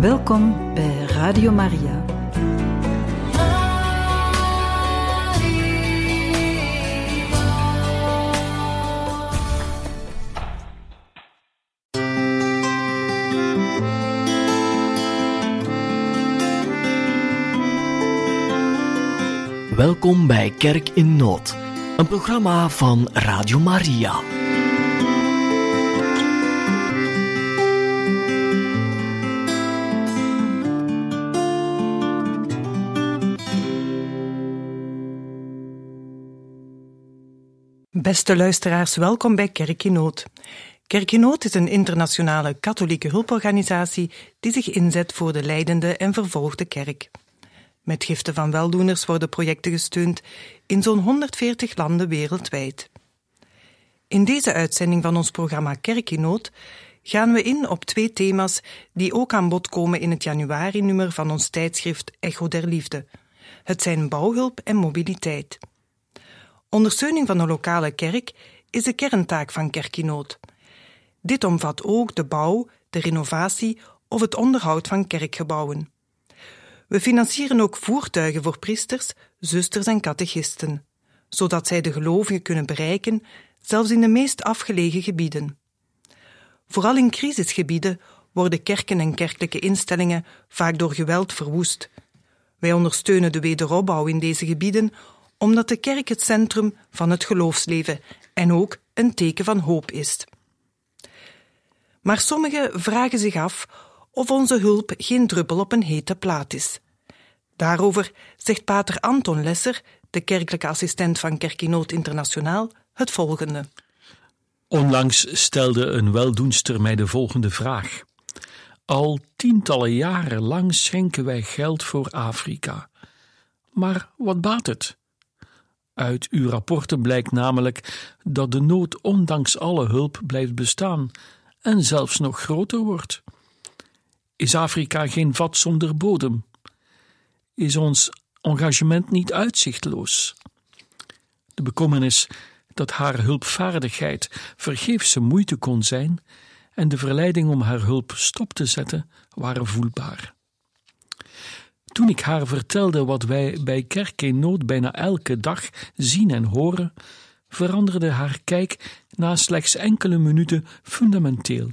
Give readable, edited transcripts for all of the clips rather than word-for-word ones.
Welkom bij Radio Maria. Welkom bij Kerk in Nood, een programma van Radio Maria. Beste luisteraars, welkom bij Kerk in Nood. Kerk in Nood is een internationale katholieke hulporganisatie die zich inzet voor de lijdende en vervolgde kerk. Met giften van weldoeners worden projecten gesteund in zo'n 140 landen wereldwijd. In deze uitzending van ons programma Kerk in Nood gaan we in op 2 thema's die ook aan bod komen in het januari-nummer van ons tijdschrift Echo der Liefde. Het zijn bouwhulp en mobiliteit. Ondersteuning van de lokale kerk is de kerntaak van Kerk in Nood. Dit omvat ook de bouw, de renovatie of het onderhoud van kerkgebouwen. We financieren ook voertuigen voor priesters, zusters en catechisten, zodat zij de gelovigen kunnen bereiken, zelfs in de meest afgelegen gebieden. Vooral in crisisgebieden worden kerken en kerkelijke instellingen vaak door geweld verwoest. Wij ondersteunen de wederopbouw in deze gebieden, omdat de kerk het centrum van het geloofsleven en ook een teken van hoop is. Maar sommigen vragen zich af of onze hulp geen druppel op een hete plaat is. Daarover zegt pater Anton Lesser, de kerkelijke assistent van Kerk in Nood Internationaal, het volgende. Onlangs stelde een weldoenster mij de volgende vraag. Al tientallen jaren lang schenken wij geld voor Afrika. Maar wat baat het? Uit uw rapporten blijkt namelijk dat de nood ondanks alle hulp blijft bestaan en zelfs nog groter wordt. Is Afrika geen vat zonder bodem? Is ons engagement niet uitzichtloos? De bekommernis dat haar hulpvaardigheid vergeefse moeite kon zijn en de verleiding om haar hulp stop te zetten waren voelbaar. Toen ik haar vertelde wat wij bij Kerk in Nood bijna elke dag zien en horen, veranderde haar kijk na slechts enkele minuten fundamenteel.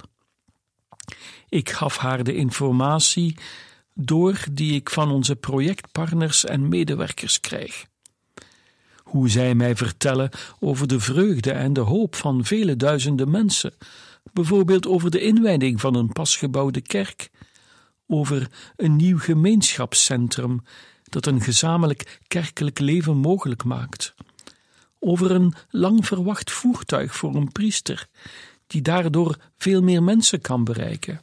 Ik gaf haar de informatie door die ik van onze projectpartners en medewerkers krijg. Hoe zij mij vertellen over de vreugde en de hoop van vele duizenden mensen, bijvoorbeeld over de inwijding van een pasgebouwde kerk, over een nieuw gemeenschapscentrum dat een gezamenlijk kerkelijk leven mogelijk maakt, over een lang verwacht voertuig voor een priester die daardoor veel meer mensen kan bereiken.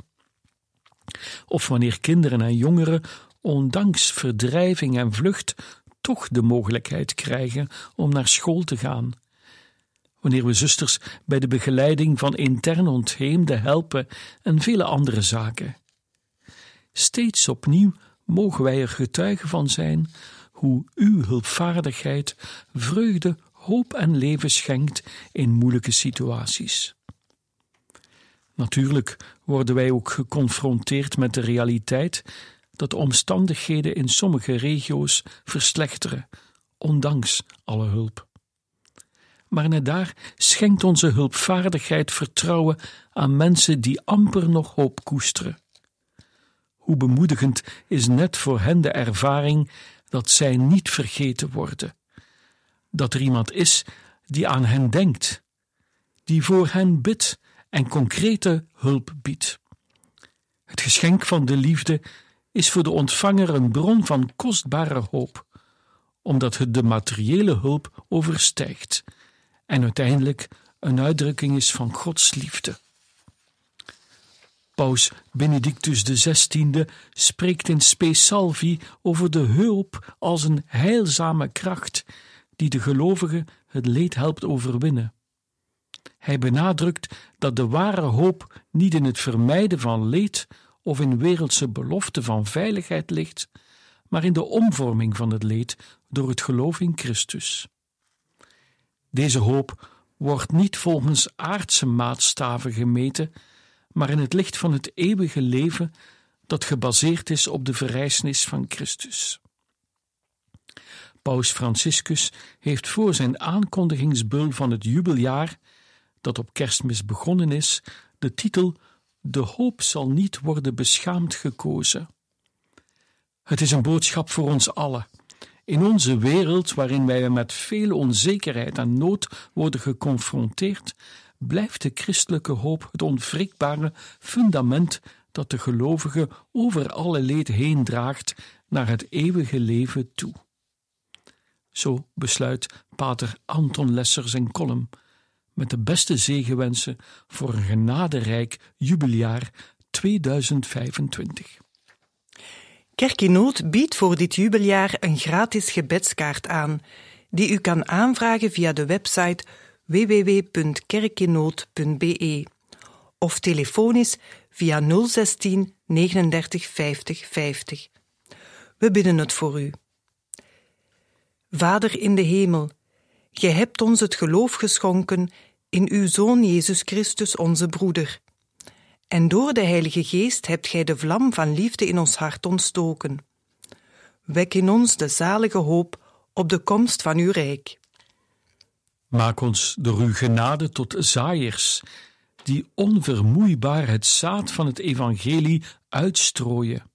Of wanneer kinderen en jongeren ondanks verdrijving en vlucht toch de mogelijkheid krijgen om naar school te gaan. Wanneer we zusters bij de begeleiding van intern ontheemden helpen en vele andere zaken. Steeds opnieuw mogen wij er getuigen van zijn hoe uw hulpvaardigheid vreugde, hoop en leven schenkt in moeilijke situaties. Natuurlijk worden wij ook geconfronteerd met de realiteit dat de omstandigheden in sommige regio's verslechteren, ondanks alle hulp. Maar net daar schenkt onze hulpvaardigheid vertrouwen aan mensen die amper nog hoop koesteren. Hoe bemoedigend is net voor hen de ervaring dat zij niet vergeten worden, dat er iemand is die aan hen denkt, die voor hen bidt en concrete hulp biedt. Het geschenk van de liefde is voor de ontvanger een bron van kostbare hoop, omdat het de materiële hulp overstijgt en uiteindelijk een uitdrukking is van Gods liefde. Paus Benedictus XVI spreekt in Spe Salvi over de hulp als een heilzame kracht die de gelovige het leed helpt overwinnen. Hij benadrukt dat de ware hoop niet in het vermijden van leed of in wereldse belofte van veiligheid ligt, maar in de omvorming van het leed door het geloof in Christus. Deze hoop wordt niet volgens aardse maatstaven gemeten, maar in het licht van het eeuwige leven dat gebaseerd is op de verrijzenis van Christus. Paus Franciscus heeft voor zijn aankondigingsbeul van het jubeljaar, dat op Kerstmis begonnen is, de titel "De hoop zal niet worden beschaamd" gekozen. Het is een boodschap voor ons allen. In onze wereld, waarin wij met veel onzekerheid en nood worden geconfronteerd, blijft de christelijke hoop het onwrikbare fundament dat de gelovige over alle leed heen draagt naar het eeuwige leven toe. Zo besluit pater Anton Lesser zijn column met de beste zegenwensen voor een genaderijk jubeljaar 2025. Kerk in Nood biedt voor dit jubeljaar een gratis gebedskaart aan, die u kan aanvragen via de website www.kerkinnood.be of telefonisch via 016 39 50 50. We bidden het voor u. Vader in de hemel, gij hebt ons het geloof geschonken in uw Zoon Jezus Christus, onze broeder. En door de Heilige Geest hebt gij de vlam van liefde in ons hart ontstoken. Wek in ons de zalige hoop op de komst van uw rijk. Maak ons door uw genade tot zaaiers, die onvermoeibaar het zaad van het evangelie uitstrooien.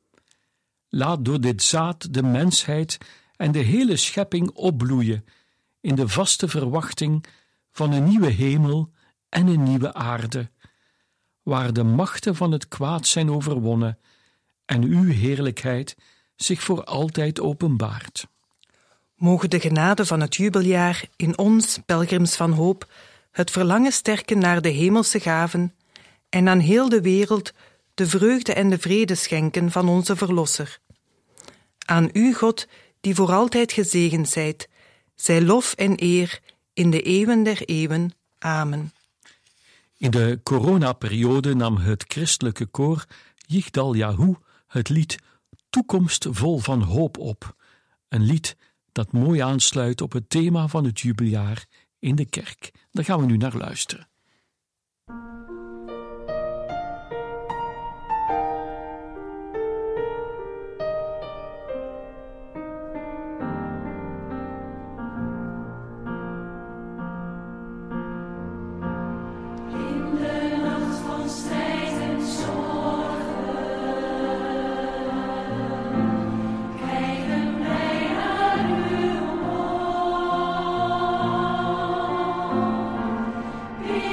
Laat door dit zaad de mensheid en de hele schepping opbloeien in de vaste verwachting van een nieuwe hemel en een nieuwe aarde, waar de machten van het kwaad zijn overwonnen en uw heerlijkheid zich voor altijd openbaart. Mogen de genade van het jubeljaar in ons, pelgrims van hoop, het verlangen sterken naar de hemelse gaven en aan heel de wereld de vreugde en de vrede schenken van onze Verlosser. Aan u, God, die voor altijd gezegend zijt, zij lof en eer in de eeuwen der eeuwen. Amen. In de coronaperiode nam het christelijke koor Yigdal Yahu het lied Toekomst vol van hoop op. Een lied dat mooi aansluit op het thema van het jubeljaar in de kerk. Daar gaan we nu naar luisteren. Be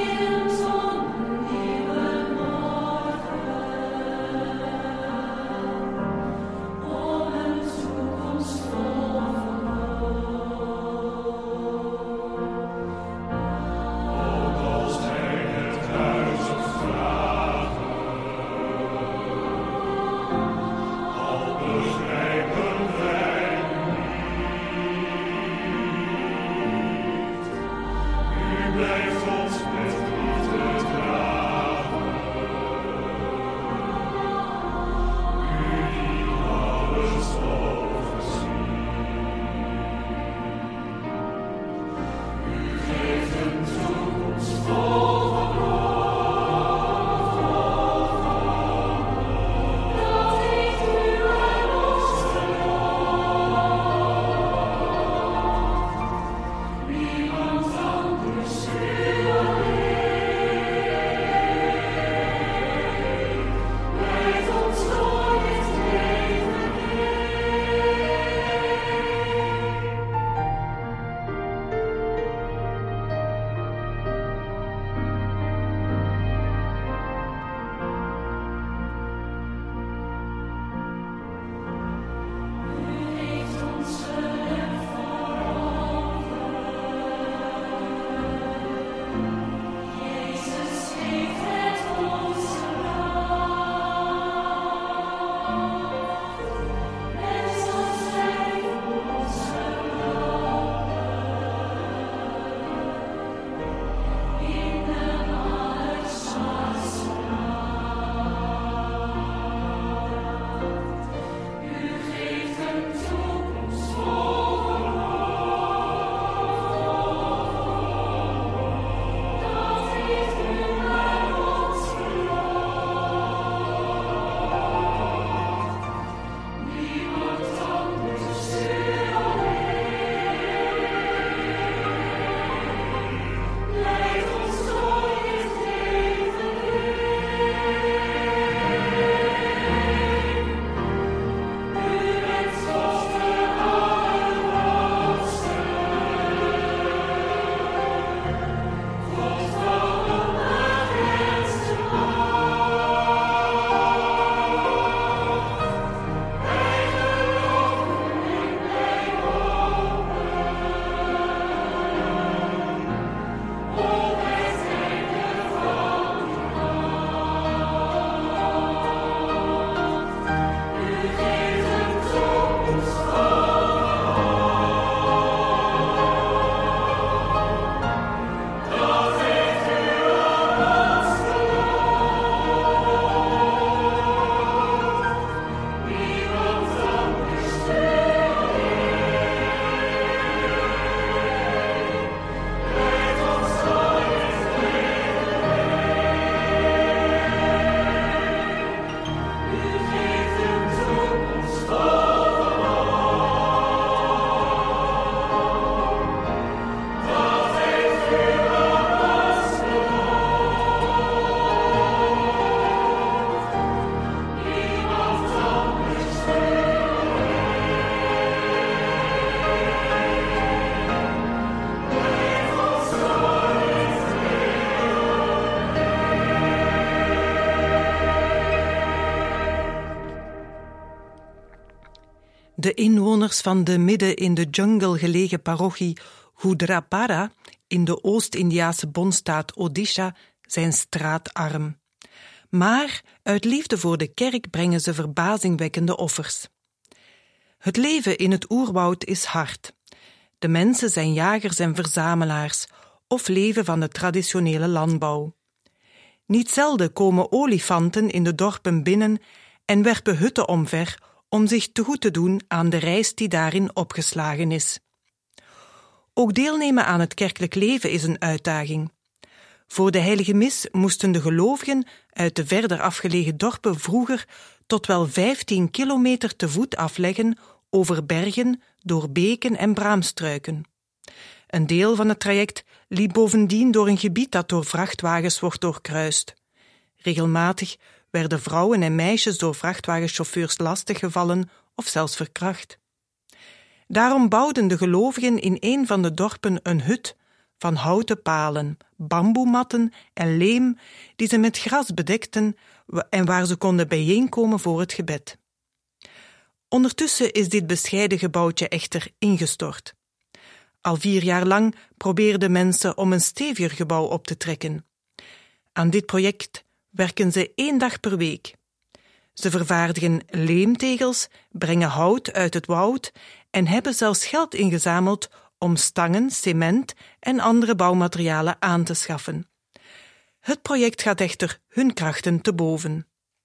De inwoners van de midden in de jungle gelegen parochie Gudrapada in de Oost-Indiase bondstaat Odisha zijn straatarm. Maar uit liefde voor de kerk brengen ze verbazingwekkende offers. Het leven in het oerwoud is hard. De mensen zijn jagers en verzamelaars of leven van de traditionele landbouw. Niet zelden komen olifanten in de dorpen binnen en werpen hutten omver om zich tegoed te doen aan de reis die daarin opgeslagen is. Ook deelnemen aan het kerkelijk leven is een uitdaging. Voor de heilige mis moesten de gelovigen uit de verder afgelegen dorpen vroeger tot wel 15 kilometer te voet afleggen over bergen, door beken en braamstruiken. Een deel van het traject liep bovendien door een gebied dat door vrachtwagens wordt doorkruist. Regelmatig werden vrouwen en meisjes door vrachtwagenchauffeurs lastiggevallen of zelfs verkracht. Daarom bouwden de gelovigen in een van de dorpen een hut van houten palen, bamboematten en leem die ze met gras bedekten en waar ze konden bijeenkomen voor het gebed. Ondertussen is dit bescheiden gebouwtje echter ingestort. Al 4 jaar lang probeerden mensen om een steviger gebouw op te trekken. Aan dit project werken ze 1 dag per week. Ze vervaardigen leemtegels, brengen hout uit het woud en hebben zelfs geld ingezameld om stangen, cement en andere bouwmaterialen aan te schaffen. Het project gaat echter hun krachten te boven.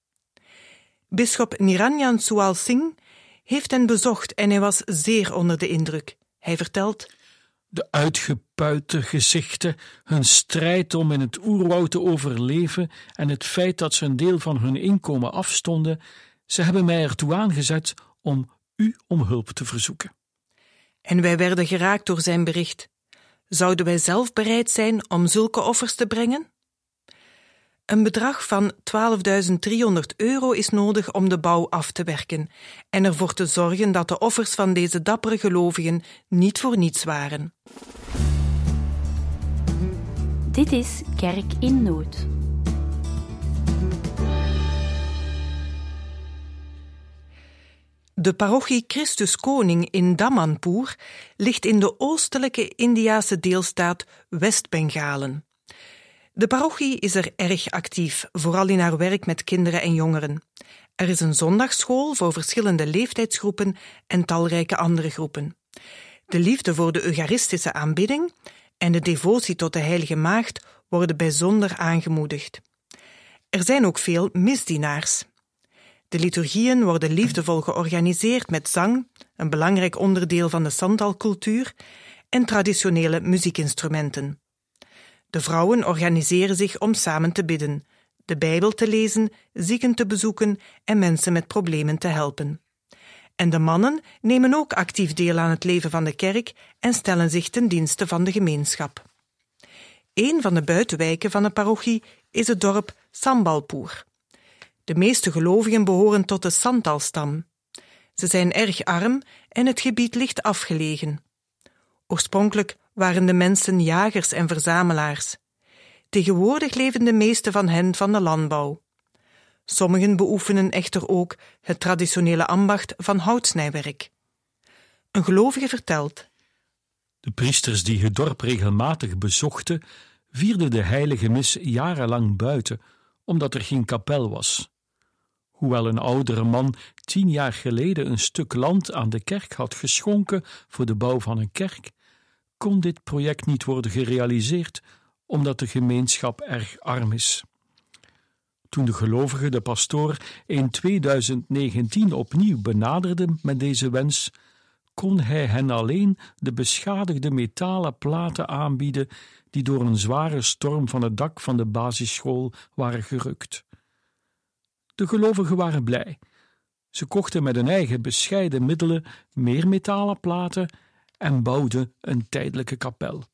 Bisschop Niranjan Sual Singh heeft hen bezocht en hij was zeer onder de indruk. Hij vertelt: De uitgepuite gezichten, hun strijd om in het oerwoud te overleven en het feit dat ze een deel van hun inkomen afstonden, ze hebben mij ertoe aangezet om u om hulp te verzoeken. En wij werden geraakt door zijn bericht. Zouden wij zelf bereid zijn om zulke offers te brengen? Een bedrag van €12.300 is nodig om de bouw af te werken en ervoor te zorgen dat de offers van deze dappere gelovigen niet voor niets waren. Dit is Kerk in Nood. De parochie Christus Koning in Damanpur ligt in de oostelijke Indiase deelstaat West-Bengalen. De parochie is er erg actief, vooral in haar werk met kinderen en jongeren. Er is een zondagsschool voor verschillende leeftijdsgroepen en talrijke andere groepen. De liefde voor de eucharistische aanbidding en de devotie tot de Heilige Maagd worden bijzonder aangemoedigd. Er zijn ook veel misdienaars. De liturgieën worden liefdevol georganiseerd met zang, een belangrijk onderdeel van de Santal-cultuur, en traditionele muziekinstrumenten. De vrouwen organiseren zich om samen te bidden, de Bijbel te lezen, zieken te bezoeken en mensen met problemen te helpen. En de mannen nemen ook actief deel aan het leven van de kerk en stellen zich ten dienste van de gemeenschap. Een van de buitenwijken van de parochie is het dorp Sambalpur. De meeste gelovigen behoren tot de Santal-stam. Ze zijn erg arm en het gebied ligt afgelegen. Oorspronkelijk waren de mensen jagers en verzamelaars. Tegenwoordig leven de meeste van hen van de landbouw. Sommigen beoefenen echter ook het traditionele ambacht van houtsnijwerk. Een gelovige vertelt: De priesters die het dorp regelmatig bezochten, vierden de heilige mis jarenlang buiten, omdat er geen kapel was. Hoewel een oudere man 10 jaar geleden een stuk land aan de kerk had geschonken voor de bouw van een kerk, kon dit project niet worden gerealiseerd, omdat de gemeenschap erg arm is. Toen de gelovigen de pastoor in 2019 opnieuw benaderden met deze wens, kon hij hen alleen de beschadigde metalen platen aanbieden die door een zware storm van het dak van de basisschool waren gerukt. De gelovigen waren blij. Ze kochten met hun eigen bescheiden middelen meer metalen platen en bouwden een tijdelijke kapel.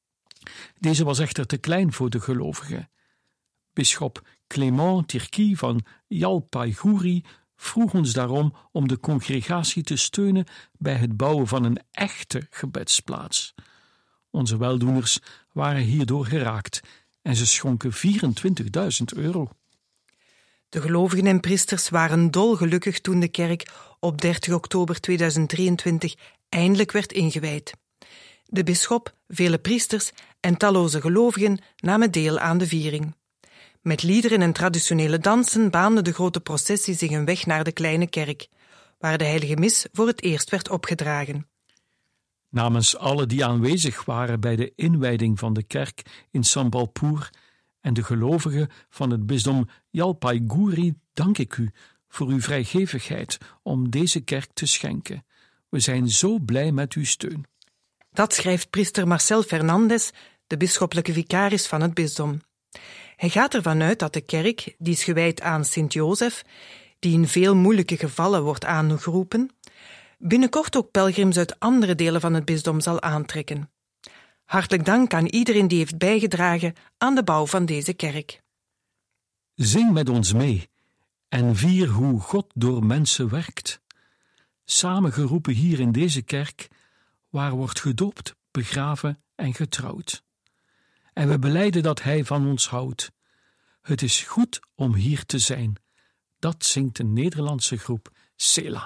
Deze was echter te klein voor de gelovigen. Bisschop Clément Tirki van Jalpaiguri vroeg ons daarom om de congregatie te steunen bij het bouwen van een echte gebedsplaats. Onze weldoeners waren hierdoor geraakt en ze schonken €24.000. De gelovigen en priesters waren dolgelukkig toen de kerk op 30 oktober 2023 eindelijk werd ingewijd. De bisschop, vele priesters en talloze gelovigen namen deel aan de viering. Met liederen en traditionele dansen baande de grote processie zich een weg naar de kleine kerk, waar de heilige mis voor het eerst werd opgedragen. Namens allen die aanwezig waren bij de inwijding van de kerk in Sambalpur en de gelovigen van het bisdom Jalpaiguri dank ik u voor uw vrijgevigheid om deze kerk te schenken. We zijn zo blij met uw steun. Dat schrijft priester Marcel Fernandes, de bisschoppelijke vicaris van het bisdom. Hij gaat ervan uit dat de kerk, die is gewijd aan Sint-Jozef, die in veel moeilijke gevallen wordt aangeroepen, binnenkort ook pelgrims uit andere delen van het bisdom zal aantrekken. Hartelijk dank aan iedereen die heeft bijgedragen aan de bouw van deze kerk. Zing met ons mee en vier hoe God door mensen werkt. Samengeroepen hier in deze kerk, waar wordt gedoopt, begraven en getrouwd. En we belijden dat Hij van ons houdt. Het is goed om hier te zijn. Dat zingt de Nederlandse groep Selah.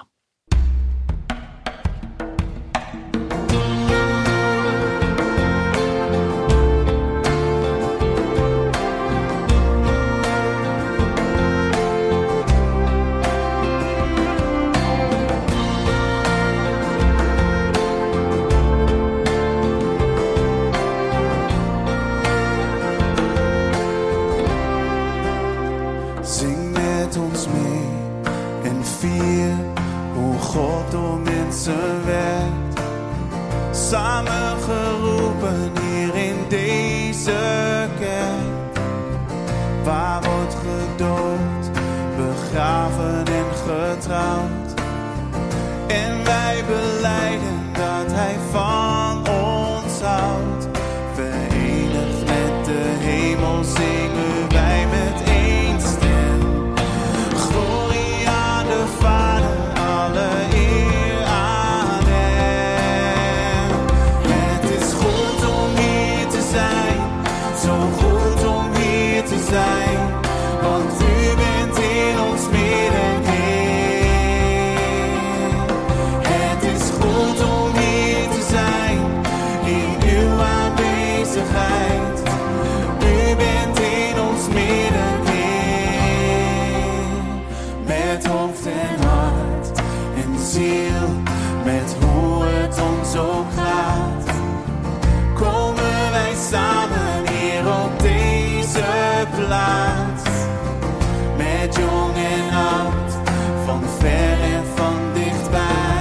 Samengeroepen hier in deze kerk, waar wordt gedoopt, begraven en getrouwd. En wij belijden dat Hij van ons houdt. Verenigd met de hemel zingen wij met één stem. Glorie aan de Vader, alle eer aan Hem. Het is goed om hier te zijn, zo goed om hier te zijn, want U bent in ons midden, Heer. Het is goed om hier te zijn, in Uw aanwezigheid. U bent in ons midden, Heer. Met hoofd en hart en ziel, met hoe het ons ook gaat, komen wij samen hier op deze plaats. Met jong en oud, van ver en van dichtbij.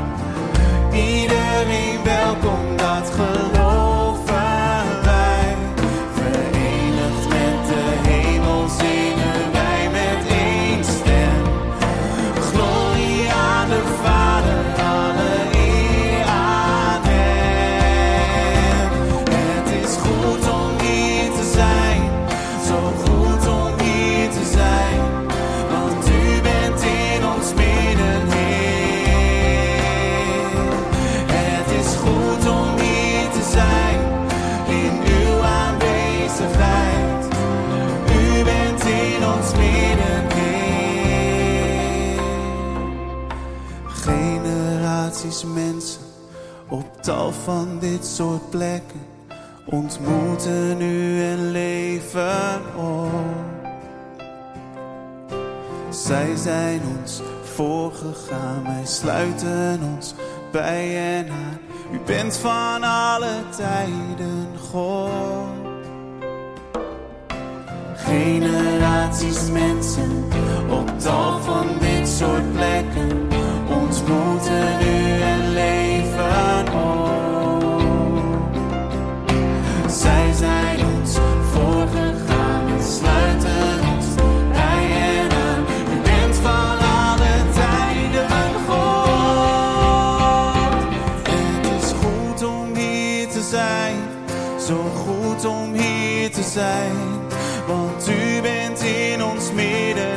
Iedereen welkom, dat geloven wij. Verenigd met de hemel zingen wij met één stem. Glorie aan de Vader, alle eer aan Hem. Het is goed om hier te zijn, zo goed om hier te zijn, want U bent in ons midden, Heer. Het is goed om hier te zijn, in Uw aanwezigheid. U bent in ons midden, Heer. Generaties mensen op tal van dit soort plekken ontmoeten U en leven op. Zij zijn ons voorgegaan, wij sluiten ons bij en aan. U bent van alle tijden God. Generaties mensen op tal van dit soort plekken ontmoeten U en leven op. Zij zijn ons voorgegaan en sluiten ons bij en aan. U bent van alle tijden God. Het is goed om hier te zijn, zo goed om hier te zijn, want U bent in ons midden,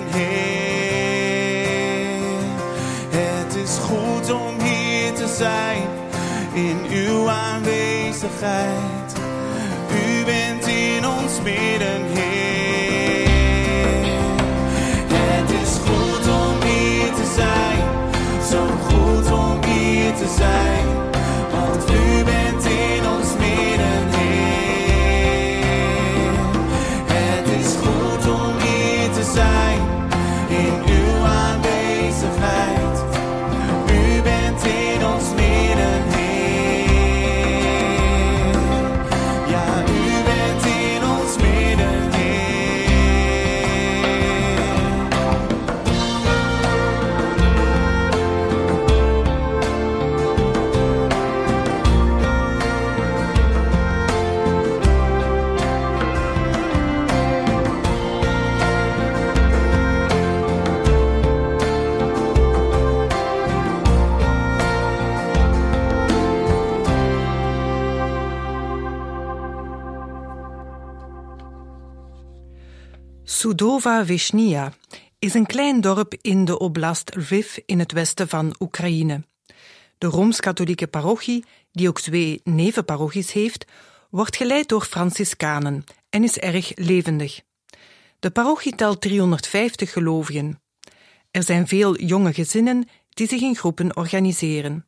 Heer. Het is goed om hier te zijn, in Uw aanwezigheid. U bent in ons midden, Heer. Sudowa Vyshnia is een klein dorp in de oblast Lviv in het westen van Oekraïne. De Rooms-Katholieke parochie, die ook 2 nevenparochies heeft, wordt geleid door Franciscanen en is erg levendig. De parochie telt 350 gelovigen. Er zijn veel jonge gezinnen die zich in groepen organiseren.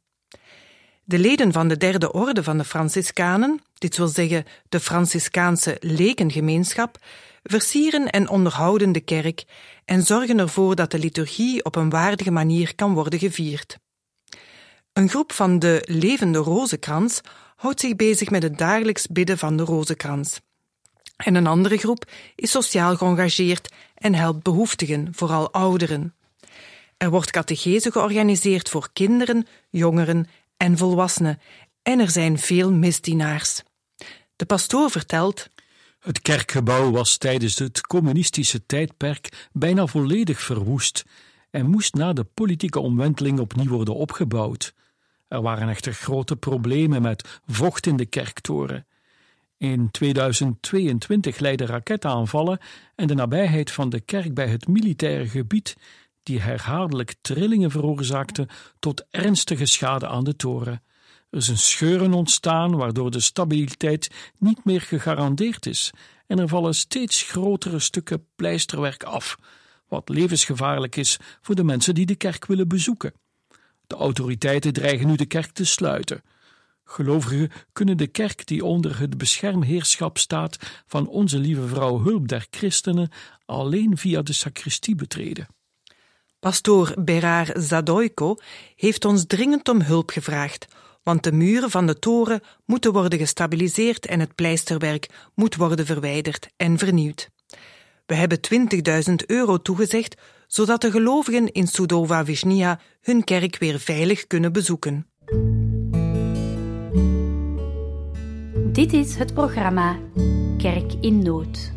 De leden van de 3e orde van de Franciscanen, dit wil zeggen de Franciscaanse lekengemeenschap, versieren en onderhouden de kerk en zorgen ervoor dat de liturgie op een waardige manier kan worden gevierd. Een groep van de Levende Rozenkrans houdt zich bezig met het dagelijks bidden van de rozenkrans. En een andere groep is sociaal geëngageerd en helpt behoeftigen, vooral ouderen. Er wordt catechese georganiseerd voor kinderen, jongeren en volwassenen en er zijn veel misdienaars. De pastoor vertelt: Het kerkgebouw was tijdens het communistische tijdperk bijna volledig verwoest en moest na de politieke omwenteling opnieuw worden opgebouwd. Er waren echter grote problemen met vocht in de kerktoren. In 2022 leidden raketaanvallen en de nabijheid van de kerk bij het militaire gebied, die herhaaldelijk trillingen veroorzaakten, tot ernstige schade aan de toren. Er zijn scheuren ontstaan waardoor de stabiliteit niet meer gegarandeerd is en er vallen steeds grotere stukken pleisterwerk af, wat levensgevaarlijk is voor de mensen die de kerk willen bezoeken. De autoriteiten dreigen nu de kerk te sluiten. Gelovigen kunnen de kerk, die onder het beschermheerschap staat van Onze Lieve Vrouw Hulp der Christenen, alleen via de sacristie betreden. Pastoor Berar Zadoyko heeft ons dringend om hulp gevraagd, want de muren van de toren moeten worden gestabiliseerd en het pleisterwerk moet worden verwijderd en vernieuwd. We hebben €20.000 toegezegd, zodat de gelovigen in Sudowa Vyshnia hun kerk weer veilig kunnen bezoeken. Dit is het programma Kerk in Nood.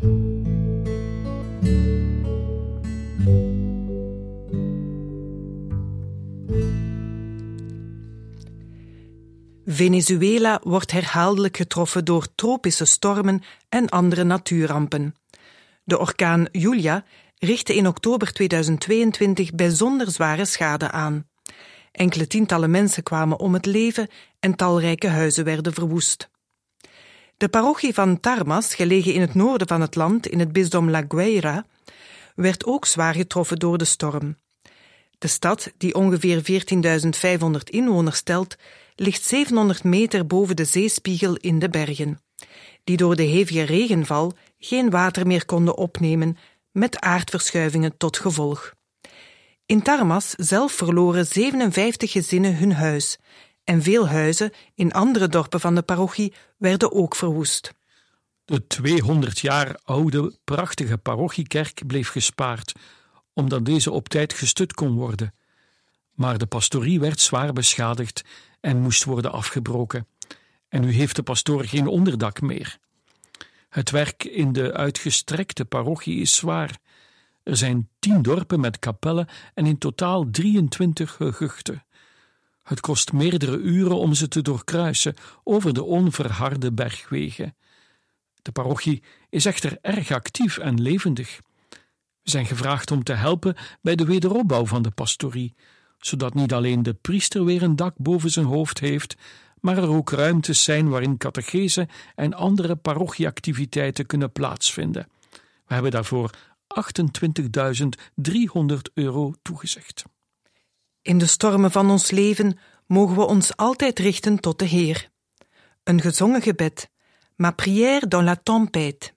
Venezuela wordt herhaaldelijk getroffen door tropische stormen en andere natuurrampen. De orkaan Julia richtte in oktober 2022 bijzonder zware schade aan. Enkele tientallen mensen kwamen om het leven en talrijke huizen werden verwoest. De parochie van Tarmas, gelegen in het noorden van het land in het bisdom La Guaira, werd ook zwaar getroffen door de storm. De stad, die ongeveer 14.500 inwoners telt, ligt 700 meter boven de zeespiegel in de bergen, die door de hevige regenval geen water meer konden opnemen, met aardverschuivingen tot gevolg. In Tarmas zelf verloren 57 gezinnen hun huis en veel huizen in andere dorpen van de parochie werden ook verwoest. De 200 jaar oude, prachtige parochiekerk bleef gespaard, omdat deze op tijd gestut kon worden. Maar de pastorie werd zwaar beschadigd en moest worden afgebroken. En nu heeft de pastoor geen onderdak meer. Het werk in de uitgestrekte parochie is zwaar. Er zijn 10 dorpen met kapellen en in totaal 23 gehuchten. Het kost meerdere uren om ze te doorkruisen over de onverharde bergwegen. De parochie is echter erg actief en levendig. We zijn gevraagd om te helpen bij de wederopbouw van de pastorie, zodat niet alleen de priester weer een dak boven zijn hoofd heeft, maar er ook ruimtes zijn waarin catechese en andere parochieactiviteiten kunnen plaatsvinden. We hebben daarvoor €28.300 toegezegd. In de stormen van ons leven mogen we ons altijd richten tot de Heer. Een gezongen gebed, Ma prière dans la tempête.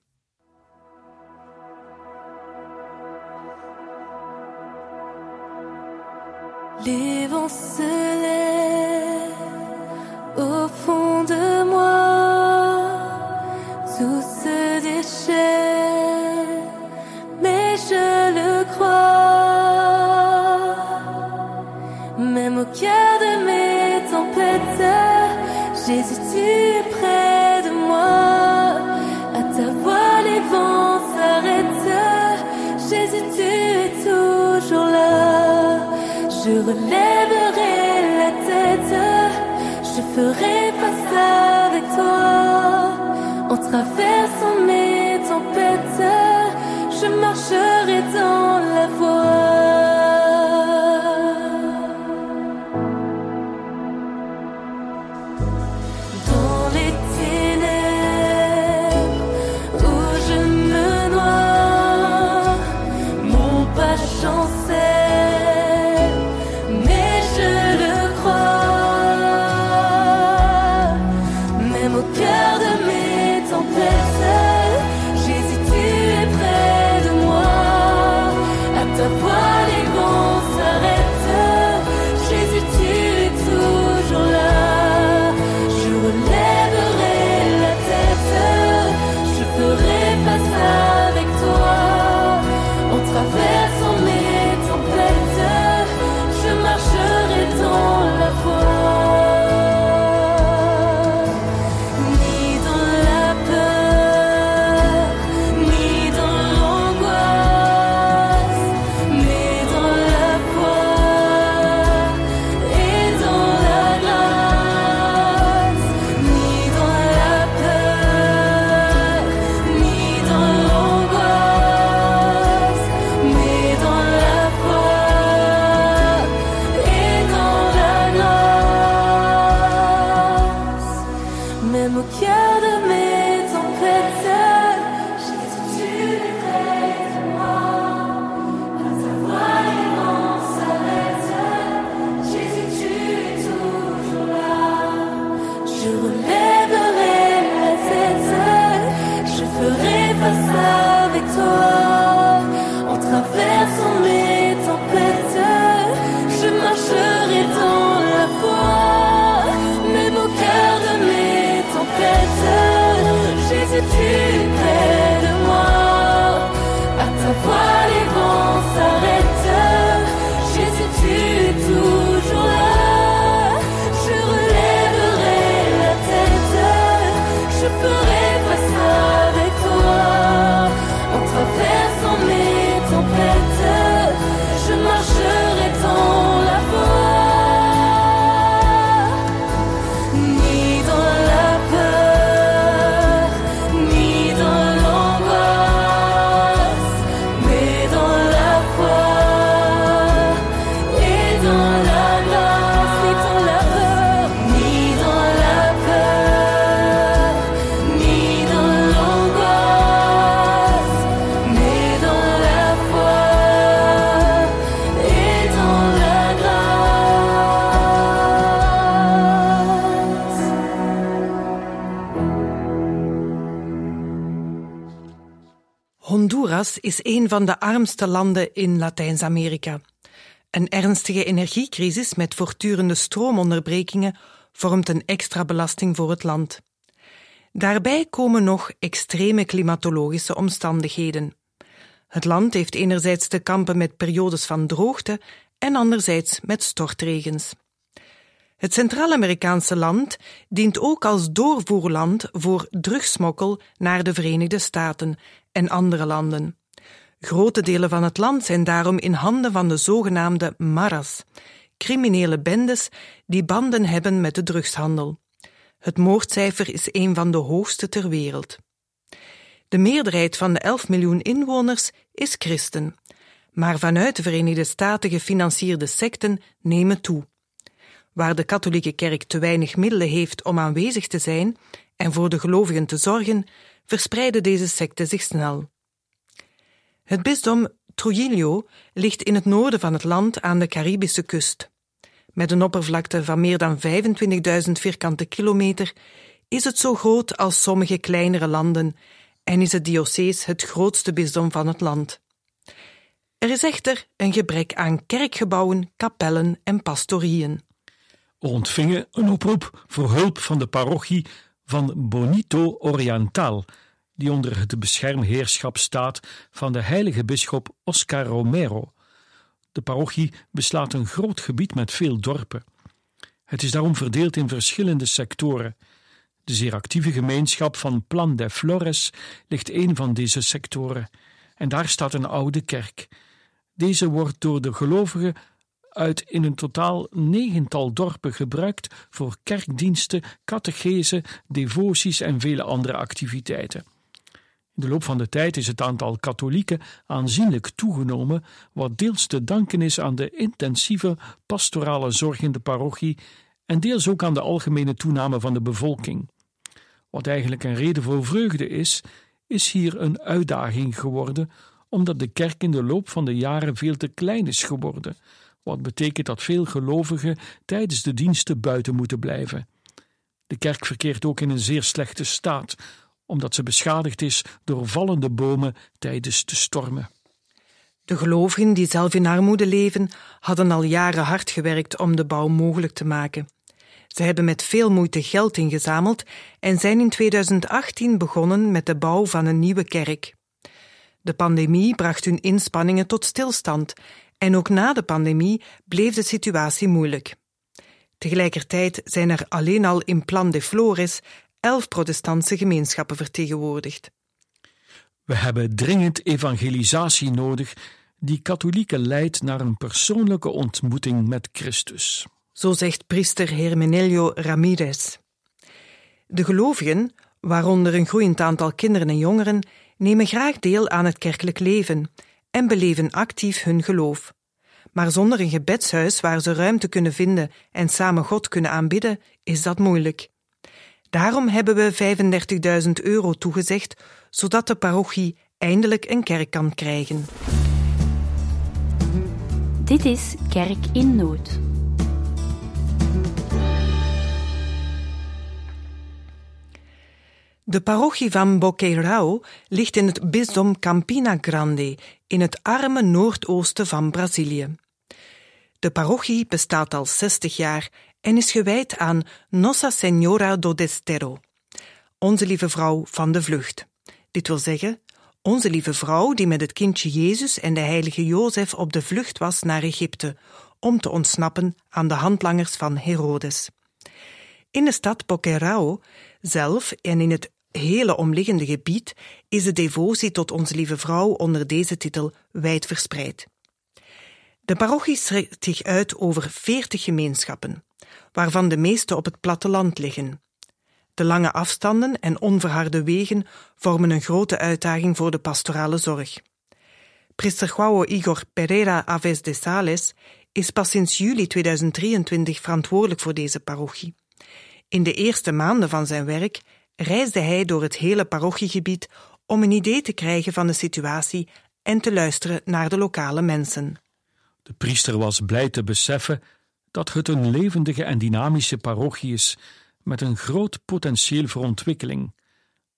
Les vents se lèvent au fond de moi, tout se déchaîne, mais je le crois. Même au cœur de mes tempêtes, Jésus, tu es près de moi. À ta voix, les vents s'arrêtent. Jésus, tu es toujours là. Je relèverai la tête, je ferai face avec toi. En traversant mes tempêtes, je marche Honduras is een van de armste landen in Latijns-Amerika. Een ernstige energiecrisis met voortdurende stroomonderbrekingen vormt een extra belasting voor het land. Daarbij komen nog extreme klimatologische omstandigheden. Het land heeft enerzijds te kampen met periodes van droogte en anderzijds met stortregens. Het Centraal-Amerikaanse land dient ook als doorvoerland voor drugssmokkel naar de Verenigde Staten en andere landen. Grote delen van het land zijn daarom in handen van de zogenaamde maras, criminele bendes die banden hebben met de drugshandel. Het moordcijfer is een van de hoogste ter wereld. De meerderheid van de 11 miljoen inwoners is christen, maar vanuit de Verenigde Staten gefinancierde secten nemen toe. Waar de katholieke kerk te weinig middelen heeft om aanwezig te zijn en voor de gelovigen te zorgen, verspreiden deze secten zich snel. Het bisdom Trujillo ligt in het noorden van het land aan de Caribische kust. Met een oppervlakte van meer dan 25.000 vierkante kilometer is het zo groot als sommige kleinere landen en is het diocees het grootste bisdom van het land. Er is echter een gebrek aan kerkgebouwen, kapellen en pastorieën. We ontvingen een oproep voor hulp van de parochie van Bonito Oriental, die onder het beschermheerschap staat van de heilige bisschop Oscar Romero. De parochie beslaat een groot gebied met veel dorpen. Het is daarom verdeeld in verschillende sectoren. De zeer actieve gemeenschap van Plan de Flores ligt een van deze sectoren, en daar staat een oude kerk. Deze wordt door de gelovigen uit in een totaal 9-tal dorpen gebruikt voor kerkdiensten, catechese, devoties en vele andere activiteiten. In de loop van de tijd is het aantal katholieken aanzienlijk toegenomen, wat deels te danken is aan de intensieve pastorale zorg in de parochie en deels ook aan de algemene toename van de bevolking. Wat eigenlijk een reden voor vreugde is hier een uitdaging geworden, omdat de kerk in de loop van de jaren veel te klein is geworden, wat betekent dat veel gelovigen tijdens de diensten buiten moeten blijven. De kerk verkeert ook in een zeer slechte staat, omdat ze beschadigd is door vallende bomen tijdens de stormen. De gelovigen die zelf in armoede leven, hadden al jaren hard gewerkt om de bouw mogelijk te maken. Ze hebben met veel moeite geld ingezameld en zijn in 2018 begonnen met de bouw van een nieuwe kerk. De pandemie bracht hun inspanningen tot stilstand en ook na de pandemie bleef de situatie moeilijk. Tegelijkertijd zijn er alleen al in Plan de Flores 11 protestantse gemeenschappen vertegenwoordigd. We hebben dringend evangelisatie nodig die katholieken leidt naar een persoonlijke ontmoeting met Christus. Zo zegt priester Hermenelio Ramirez. De gelovigen, waaronder een groeiend aantal kinderen en jongeren, nemen graag deel aan het kerkelijk leven en beleven actief hun geloof. Maar zonder een gebedshuis waar ze ruimte kunnen vinden en samen God kunnen aanbidden, is dat moeilijk. Daarom hebben we €35.000 toegezegd, zodat de parochie eindelijk een kerk kan krijgen. Dit is Kerk in Nood. De parochie van Boqueirão ligt in het bisdom Campina Grande, in het arme noordoosten van Brazilië. De parochie bestaat al 60 jaar en is gewijd aan Nossa Senhora do Desterro, Onze Lieve Vrouw van de Vlucht. Dit wil zeggen, Onze Lieve Vrouw die met het kindje Jezus en de heilige Jozef op de vlucht was naar Egypte, om te ontsnappen aan de handlangers van Herodes. In de stad Boqueirão zelf en in het hele omliggende gebied is de devotie tot Onze Lieve Vrouw onder deze titel wijd verspreid. De parochie strekt zich uit over 40 gemeenschappen, waarvan de meeste op het platteland liggen. De lange afstanden en onverharde wegen vormen een grote uitdaging voor de pastorale zorg. Priester João Igor Pereira Aves de Sales is pas sinds juli 2023 verantwoordelijk voor deze parochie. In de eerste maanden van zijn werk reisde hij door het hele parochiegebied om een idee te krijgen van de situatie en te luisteren naar de lokale mensen. De priester was blij te beseffen dat het een levendige en dynamische parochie is met een groot potentieel voor ontwikkeling.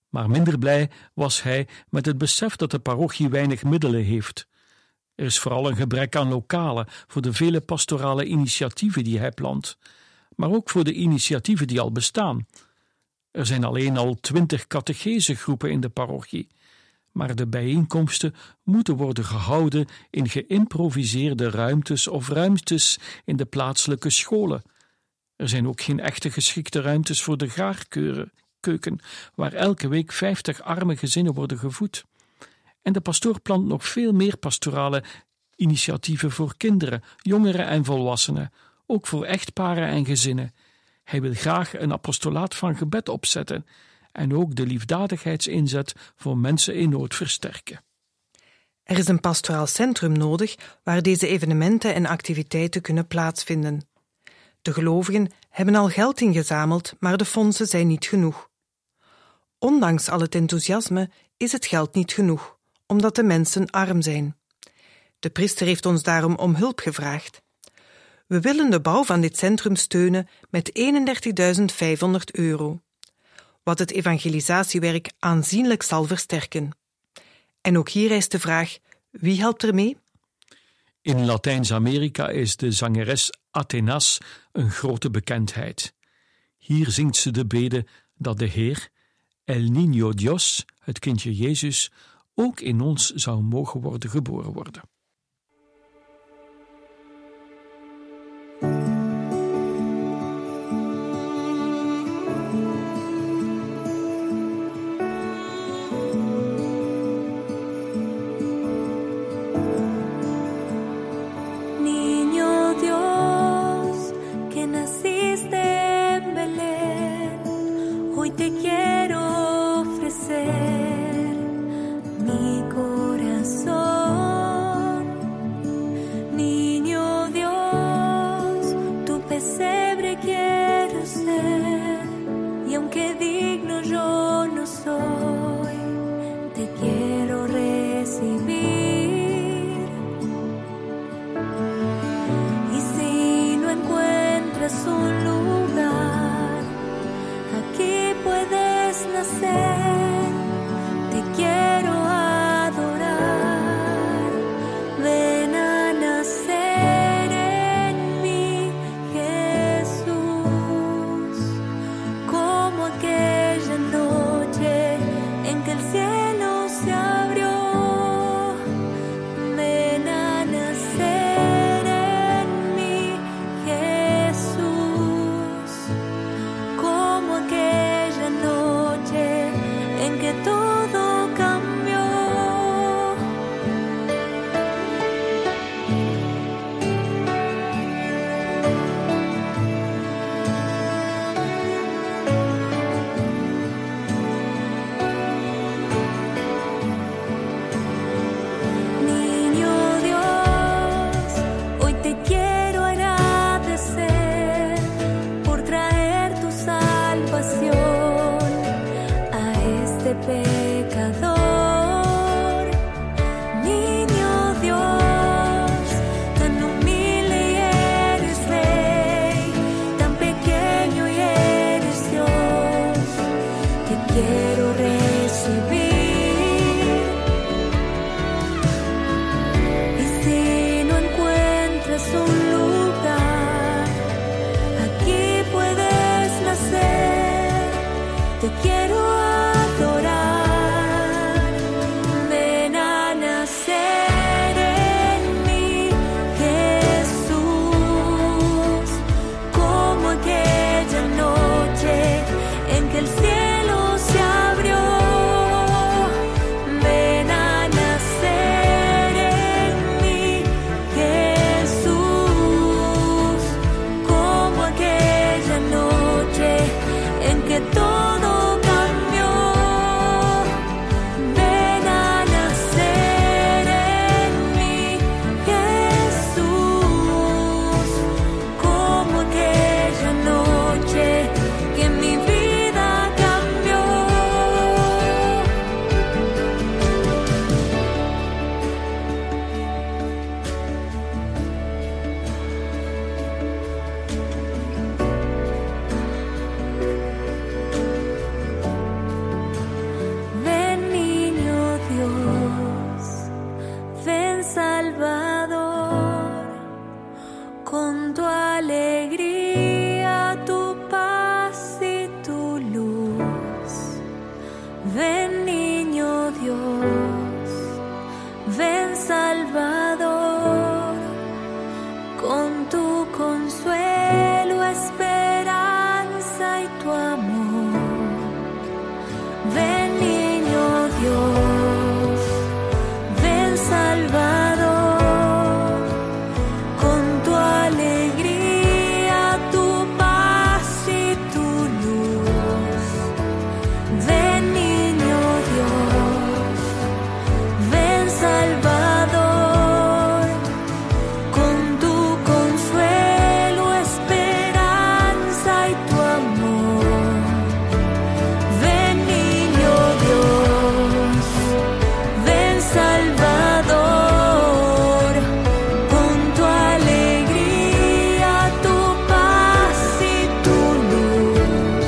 Maar minder blij was hij met het besef dat de parochie weinig middelen heeft. Er is vooral een gebrek aan lokalen voor de vele pastorale initiatieven die hij plant, maar ook voor de initiatieven die al bestaan. Er zijn alleen al 20 catechesegroepen in de parochie, maar de bijeenkomsten moeten worden gehouden in geïmproviseerde ruimtes of ruimtes in de plaatselijke scholen. Er zijn ook geen echte geschikte ruimtes voor de gaarkeuken, waar elke week 50 arme gezinnen worden gevoed. En de pastoor plant nog veel meer pastorale initiatieven voor kinderen, jongeren en volwassenen, ook voor echtparen en gezinnen. Hij wil graag een apostolaat van gebed opzetten en ook de liefdadigheidsinzet voor mensen in nood versterken. Er is een pastoraal centrum nodig waar deze evenementen en activiteiten kunnen plaatsvinden. De gelovigen hebben al geld ingezameld, maar de fondsen zijn niet genoeg. Ondanks al het enthousiasme is het geld niet genoeg, omdat de mensen arm zijn. De priester heeft ons daarom om hulp gevraagd. We willen de bouw van dit centrum steunen met €31.500, wat het evangelisatiewerk aanzienlijk zal versterken. En ook hier is de vraag, wie helpt er mee? In Latijns-Amerika is de zangeres Atenas een grote bekendheid. Hier zingt ze de bede dat de Heer, El Niño Dios, het kindje Jezus, ook in ons zou mogen worden geboren worden. Mi corazón Salvador, con tu alegría, tu paz y tu luz. Ven, niño Dios, ven, Salvador, con tu consuelo, esperanza y tu amor. Ven, niño Dios, ven, Salvador, con tu alegría, tu paz y tu luz. Ven, niño Dios, ven, Salvador, con tu consuelo, esperanza y tu amor. Ven, niño Dios, ven, Salvador, con tu alegría, tu paz y tu luz.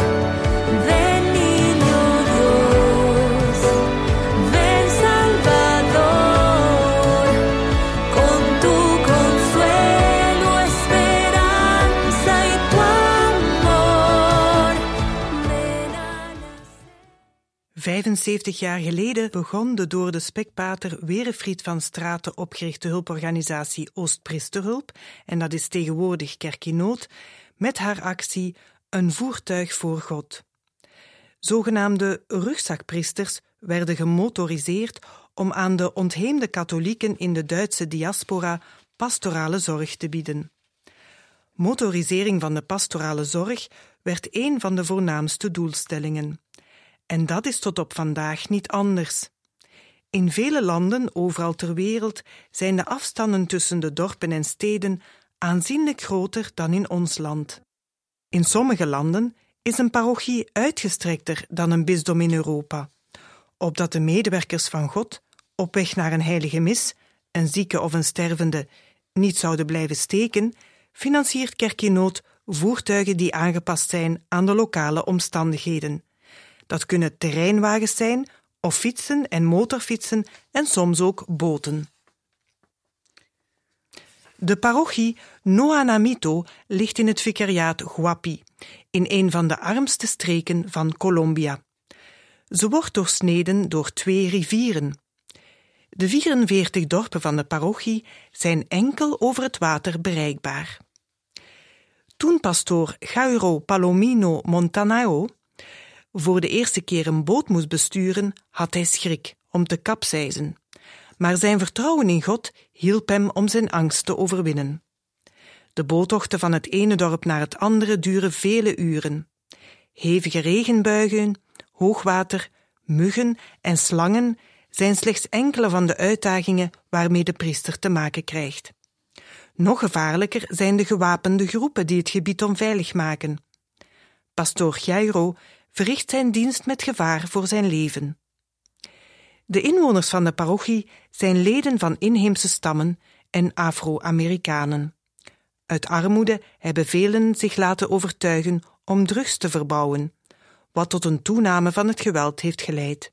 Ven, niño Dios, ven, Salvador, con tu consuelo, esperanza y tu amor. Ven a nacer. 75 jaar geleden begon de door de spekpater Werefried van Straten opgerichte hulporganisatie Oostpriesterhulp, en dat is tegenwoordig Kerk in Nood, met haar actie Een voertuig voor God. Zogenaamde rugzakpriesters werden gemotoriseerd om aan de ontheemde katholieken in de Duitse diaspora pastorale zorg te bieden. Motorisering van de pastorale zorg werd een van de voornaamste doelstellingen. En dat is tot op vandaag niet anders. In vele landen overal ter wereld zijn de afstanden tussen de dorpen en steden aanzienlijk groter dan in ons land. In sommige landen is een parochie uitgestrekter dan een bisdom in Europa, opdat de medewerkers van God op weg naar een heilige mis, een zieke of een stervende, niet zouden blijven steken, financiert Kerk in Nood voertuigen die aangepast zijn aan de lokale omstandigheden. Dat kunnen terreinwagens zijn, of fietsen en motorfietsen en soms ook boten. De parochie Noanamito ligt in het vicariaat Huapi, in een van de armste streken van Colombia. Ze wordt doorsneden door 2 rivieren. De 44 dorpen van de parochie zijn enkel over het water bereikbaar. Toen pastoor Jairo Palomino Montanao voor de eerste keer een boot moest besturen, had hij schrik om te kapseizen. Maar zijn vertrouwen in God hielp hem om zijn angst te overwinnen. De boottochten van het ene dorp naar het andere duren vele uren. Hevige regenbuigen, hoogwater, muggen en slangen zijn slechts enkele van de uitdagingen waarmee de priester te maken krijgt. Nog gevaarlijker zijn de gewapende groepen die het gebied onveilig maken. Pastoor Jairo verricht zijn dienst met gevaar voor zijn leven. De inwoners van de parochie zijn leden van inheemse stammen en Afro-Amerikanen. Uit armoede hebben velen zich laten overtuigen om drugs te verbouwen, wat tot een toename van het geweld heeft geleid.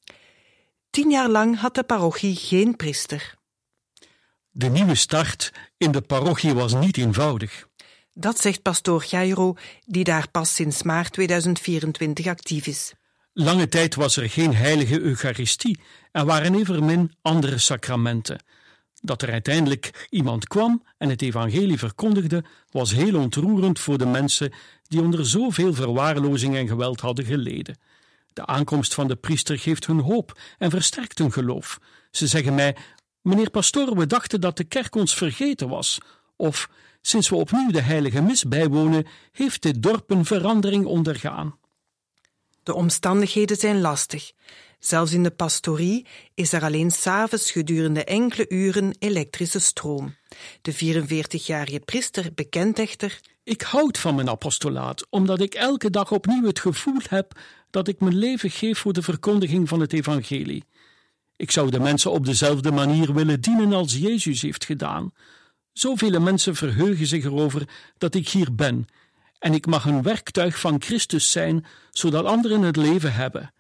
10 jaar lang had de parochie geen priester. De nieuwe start in de parochie was niet eenvoudig. Dat zegt pastoor Jairo, die daar pas sinds maart 2024 actief is. Lange tijd was er geen heilige Eucharistie en waren evenmin andere sacramenten. Dat er uiteindelijk iemand kwam en het evangelie verkondigde, was heel ontroerend voor de mensen die onder zoveel verwaarlozing en geweld hadden geleden. De aankomst van de priester geeft hun hoop en versterkt hun geloof. Ze zeggen mij: meneer pastoor, we dachten dat de kerk ons vergeten was. Of, sinds we opnieuw de heilige mis bijwonen, heeft dit dorp een verandering ondergaan. De omstandigheden zijn lastig. Zelfs in de pastorie is er alleen 's avonds gedurende enkele uren elektrische stroom. De 44-jarige priester bekent echter: Ik houd van mijn apostolaat, omdat ik elke dag opnieuw het gevoel heb dat ik mijn leven geef voor de verkondiging van het evangelie. Ik zou de mensen op dezelfde manier willen dienen als Jezus heeft gedaan. Zoveel mensen verheugen zich erover dat ik hier ben en ik mag een werktuig van Christus zijn, zodat anderen het leven hebben.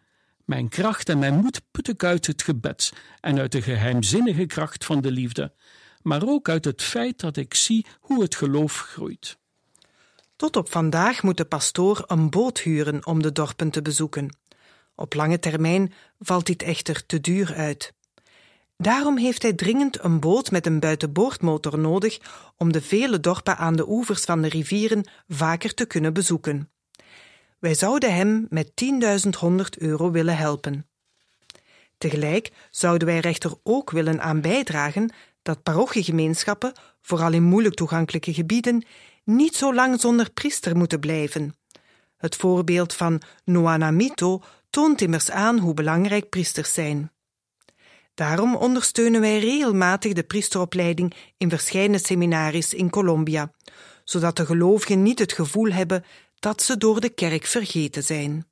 Mijn kracht en mijn moed put ik uit het gebed en uit de geheimzinnige kracht van de liefde, maar ook uit het feit dat ik zie hoe het geloof groeit. Tot op vandaag moet de pastoor een boot huren om de dorpen te bezoeken. Op lange termijn valt dit echter te duur uit. Daarom heeft hij dringend een boot met een buitenboordmotor nodig om de vele dorpen aan de oevers van de rivieren vaker te kunnen bezoeken. Wij zouden hem met 10.100 euro willen helpen. Tegelijk zouden wij er echter ook willen aan bijdragen dat parochiegemeenschappen, vooral in moeilijk toegankelijke gebieden, niet zo lang zonder priester moeten blijven. Het voorbeeld van Noanamito toont immers aan hoe belangrijk priesters zijn. Daarom ondersteunen wij regelmatig de priesteropleiding in verscheidene seminaries in Colombia, zodat de gelovigen niet het gevoel hebben dat ze door de kerk vergeten zijn.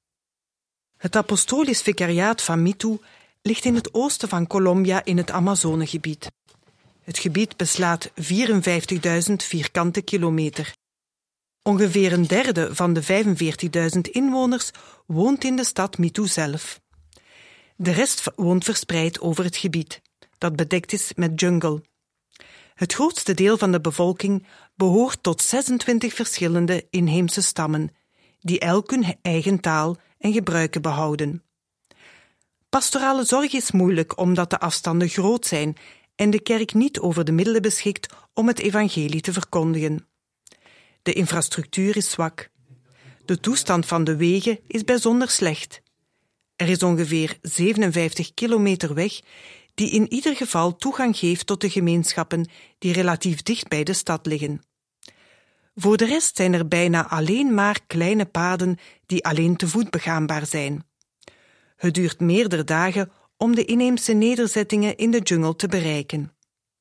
Het apostolisch vicariaat van Mitu ligt in het oosten van Colombia in het Amazonegebied. Het gebied beslaat 54.000 vierkante kilometer. Ongeveer een derde van de 45.000 inwoners woont in de stad Mitu zelf. De rest woont verspreid over het gebied, dat bedekt is met jungle. Het grootste deel van de bevolking behoort tot 26 verschillende inheemse stammen, die elk hun eigen taal en gebruiken behouden. Pastorale zorg is moeilijk omdat de afstanden groot zijn en de kerk niet over de middelen beschikt om het evangelie te verkondigen. De infrastructuur is zwak. De toestand van de wegen is bijzonder slecht. Er is ongeveer 57 kilometer weg die in ieder geval toegang geeft tot de gemeenschappen die relatief dicht bij de stad liggen. Voor de rest zijn er bijna alleen maar kleine paden die alleen te voet begaanbaar zijn. Het duurt meerdere dagen om de inheemse nederzettingen in de jungle te bereiken.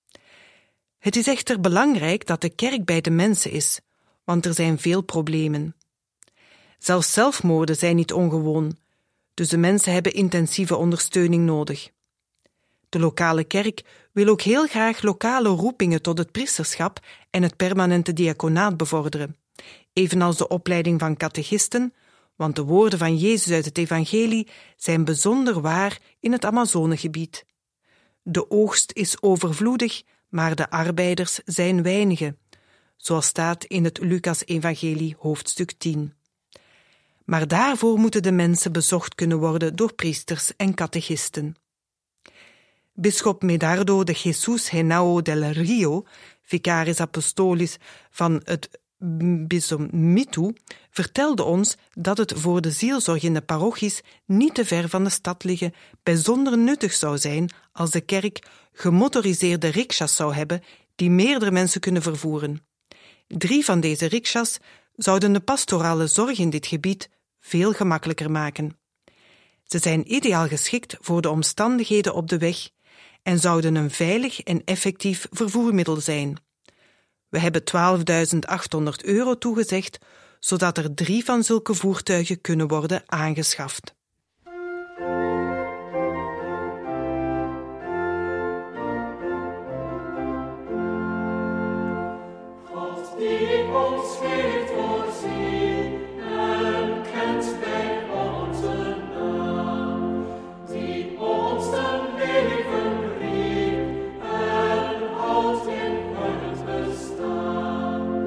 Het is echter belangrijk dat de kerk bij de mensen is, want er zijn veel problemen. Zelfs zelfmoorden zijn niet ongewoon, dus de mensen hebben intensieve ondersteuning nodig. De lokale kerk wil ook heel graag lokale roepingen tot het priesterschap en het permanente diaconaat bevorderen, evenals de opleiding van catechisten, want de woorden van Jezus uit het evangelie zijn bijzonder waar in het Amazonegebied. De oogst is overvloedig, maar de arbeiders zijn weinige, zoals staat in het Lucas-evangelie hoofdstuk 10. Maar daarvoor moeten de mensen bezocht kunnen worden door priesters en catechisten. Bisschop Medardo de Jesus Henao del Rio, vicaris apostolis van het bisdom Mitu, vertelde ons dat het voor de zielzorg in de parochies niet te ver van de stad liggen bijzonder nuttig zou zijn als de kerk gemotoriseerde riksha's zou hebben die meerdere mensen kunnen vervoeren. 3 van deze riksha's zouden de pastorale zorg in dit gebied veel gemakkelijker maken. Ze zijn ideaal geschikt voor de omstandigheden op de weg en zouden een veilig en effectief vervoermiddel zijn. We hebben 12.800 euro toegezegd, zodat er 3 van zulke voertuigen kunnen worden aangeschaft.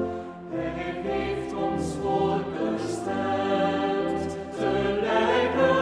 Te lijken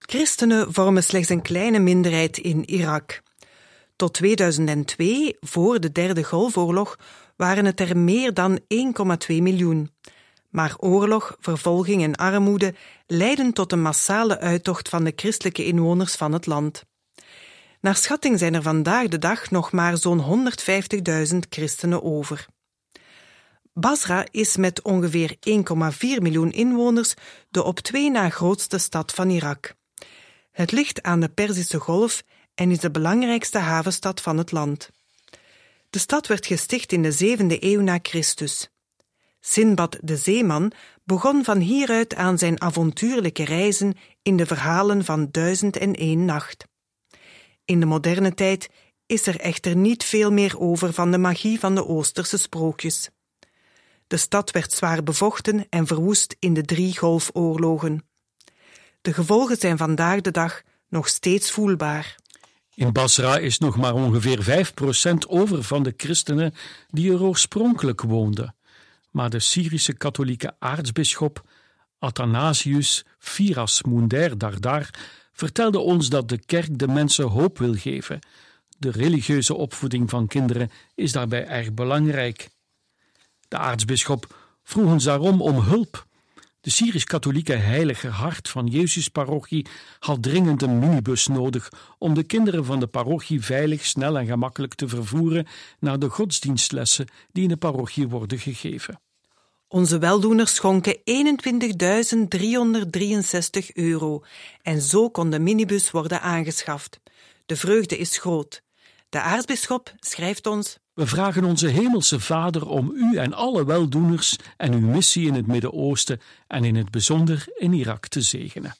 Christenen vormen slechts een kleine minderheid in Irak. Tot 2002, voor de Derde Golfoorlog, waren het er meer dan 1,2 miljoen. Maar oorlog, vervolging en armoede leidden tot een massale uittocht van de christelijke inwoners van het land. Naar schatting zijn er vandaag de dag nog maar zo'n 150.000 christenen over. Basra is met ongeveer 1,4 miljoen inwoners de op 2 na grootste stad van Irak. Het ligt aan de Perzische Golf en is de belangrijkste havenstad van het land. De stad werd gesticht in de 7e eeuw na Christus. Sinbad de zeeman begon van hieruit aan zijn avontuurlijke reizen in de verhalen van 1001 nacht. In de moderne tijd is er echter niet veel meer over van de magie van de Oosterse sprookjes. De stad werd zwaar bevochten en verwoest in de 3 golfoorlogen. De gevolgen zijn vandaag de dag nog steeds voelbaar. In Basra is nog maar ongeveer 5% over van de christenen die er oorspronkelijk woonden. Maar de Syrische katholieke aartsbisschop Athanasius Firas Munder Dardar vertelde ons dat de kerk de mensen hoop wil geven. De religieuze opvoeding van kinderen is daarbij erg belangrijk. De aartsbisschop vroeg ons daarom om hulp. De Syrisch-katholieke Heilige Hart van Jezus-parochie had dringend een minibus nodig om de kinderen van de parochie veilig, snel en gemakkelijk te vervoeren naar de godsdienstlessen die in de parochie worden gegeven. Onze weldoeners schonken €21.363 en zo kon de minibus worden aangeschaft. De vreugde is groot. De aartsbisschop schrijft ons: We vragen onze hemelse Vader om u en alle weldoeners en uw missie in het Midden-Oosten en in het bijzonder in Irak te zegenen.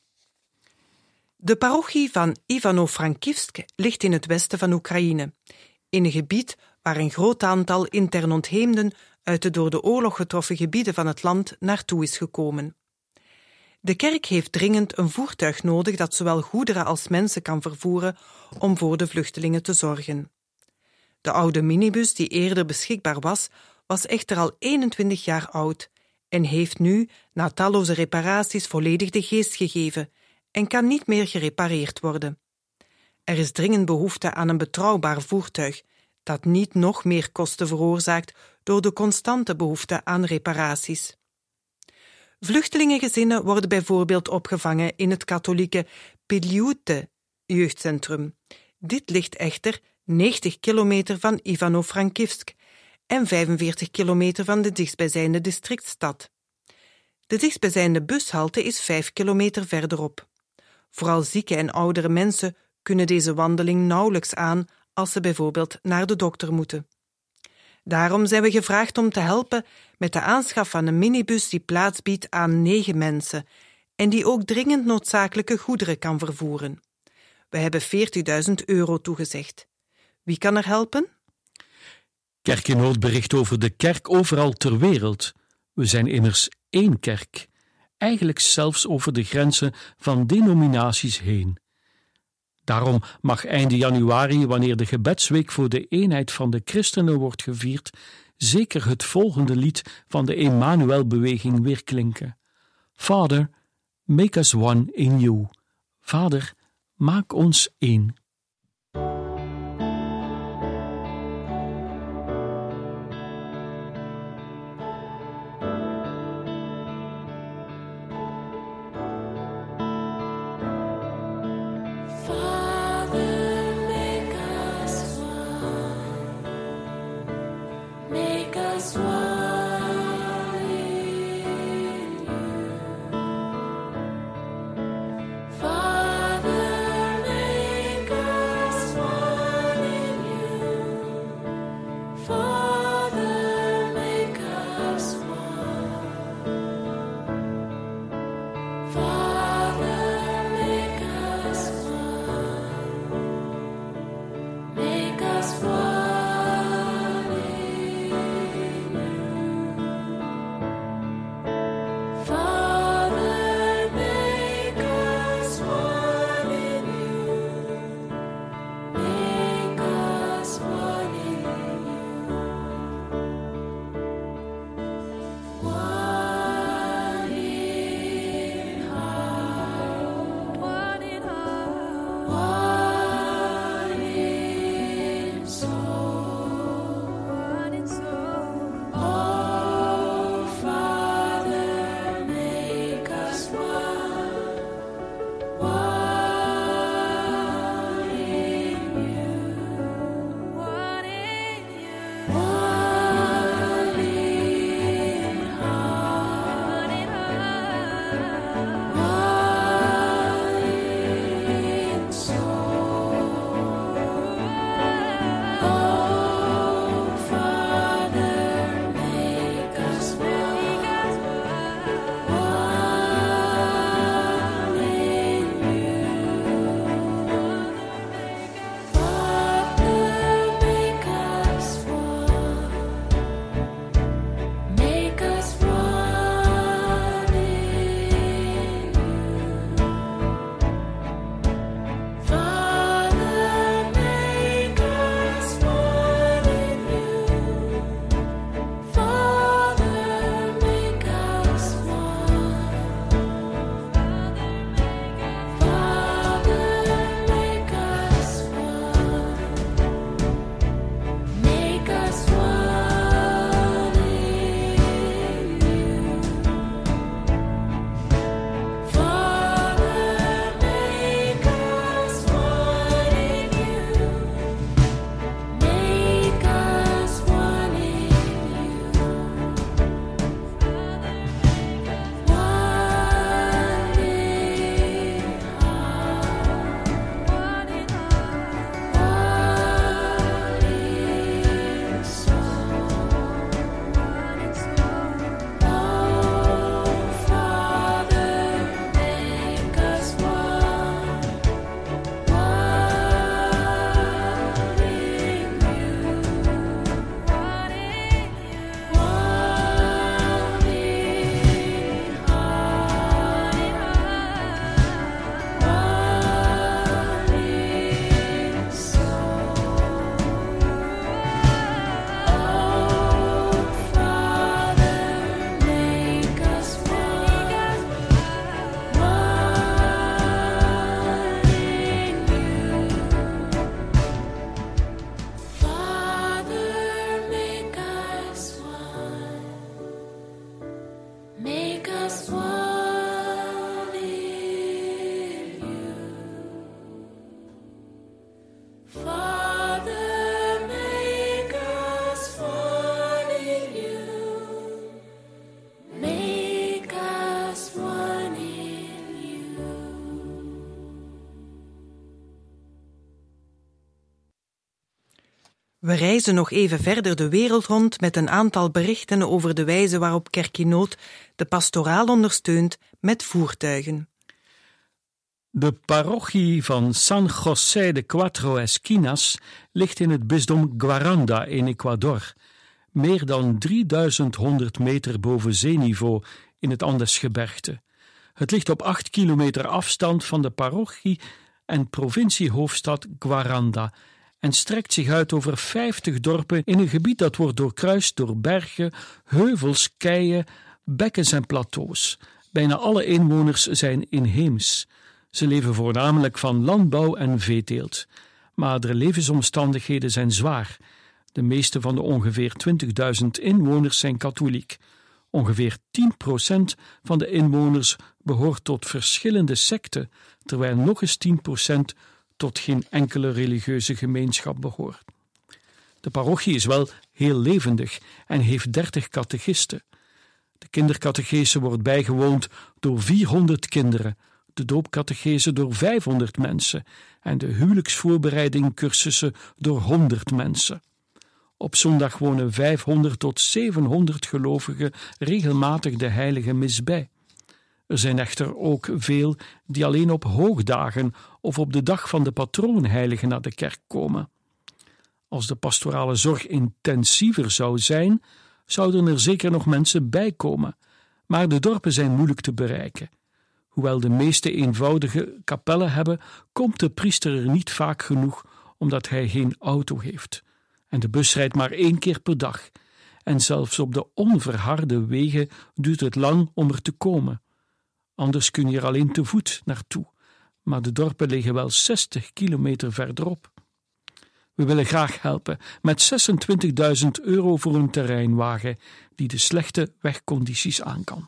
De parochie van Ivano-Frankivsk ligt in het westen van Oekraïne, in een gebied waar een groot aantal intern ontheemden uit de door de oorlog getroffen gebieden van het land naartoe is gekomen. De kerk heeft dringend een voertuig nodig dat zowel goederen als mensen kan vervoeren om voor de vluchtelingen te zorgen. De oude minibus die eerder beschikbaar was echter al 21 jaar oud en heeft nu, na talloze reparaties, volledig de geest gegeven en kan niet meer gerepareerd worden. Er is dringend behoefte aan een betrouwbaar voertuig dat niet nog meer kosten veroorzaakt door de constante behoefte aan reparaties. Vluchtelingengezinnen worden bijvoorbeeld opgevangen in het katholieke Piliute jeugdcentrum. Dit ligt echter 90 kilometer van Ivano-Frankivsk en 45 kilometer van de dichtstbijzijnde districtstad. De dichtstbijzijnde bushalte is 5 kilometer verderop. Vooral zieke en oudere mensen kunnen deze wandeling nauwelijks aan als ze bijvoorbeeld naar de dokter moeten. Daarom zijn we gevraagd om te helpen met de aanschaf van een minibus die plaats biedt aan 9 mensen en die ook dringend noodzakelijke goederen kan vervoeren. We hebben €40.000 toegezegd. Wie kan er helpen? Kerk in Nood bericht over de kerk overal ter wereld. We zijn immers één kerk, eigenlijk zelfs over de grenzen van denominaties heen. Daarom mag einde januari, wanneer de gebedsweek voor de eenheid van de christenen wordt gevierd, zeker het volgende lied van de Emmanuel-beweging weerklinken. Father, make us one in you. Vader, maak ons één. Father, make We reizen nog even verder de wereld rond met een aantal berichten over de wijze waarop Kerk in Nood de pastoraal ondersteunt met voertuigen. De parochie van San José de Cuatro Esquinas ligt in het bisdom Guaranda in Ecuador, meer dan 3100 meter boven zeeniveau in het Andesgebergte. Het ligt op 8 kilometer afstand van de parochie en provinciehoofdstad Guaranda en strekt zich uit over 50 dorpen in een gebied dat wordt doorkruist door bergen, heuvels, keien, bekkens en plateaus. Bijna alle inwoners zijn inheems. Ze leven voornamelijk van landbouw en veeteelt. Maar de levensomstandigheden zijn zwaar. De meeste van de ongeveer 20.000 inwoners zijn katholiek. Ongeveer 10% van de inwoners behoort tot verschillende secten, terwijl nog eens 10% tot geen enkele religieuze gemeenschap behoort. De parochie is wel heel levendig en heeft 30 catechisten. De kindercatechese wordt bijgewoond door 400 kinderen, de doopcatechese door 500 mensen en de huwelijksvoorbereiding cursussen door 100 mensen. Op zondag wonen 500 tot 700 gelovigen regelmatig de heilige mis bij. Er zijn echter ook veel die alleen op hoogdagen of op de dag van de patroonheilige naar de kerk komen. Als de pastorale zorg intensiever zou zijn, zouden er zeker nog mensen bijkomen, maar de dorpen zijn moeilijk te bereiken. Hoewel de meeste eenvoudige kapellen hebben, komt de priester er niet vaak genoeg, omdat hij geen auto heeft. En de bus rijdt maar 1 keer per dag. En zelfs op de onverharde wegen duurt het lang om er te komen. Anders kun je er alleen te voet naartoe. Maar de dorpen liggen wel 60 kilometer verderop. We willen graag helpen met €26.000 voor een terreinwagen die de slechte wegcondities aan kan.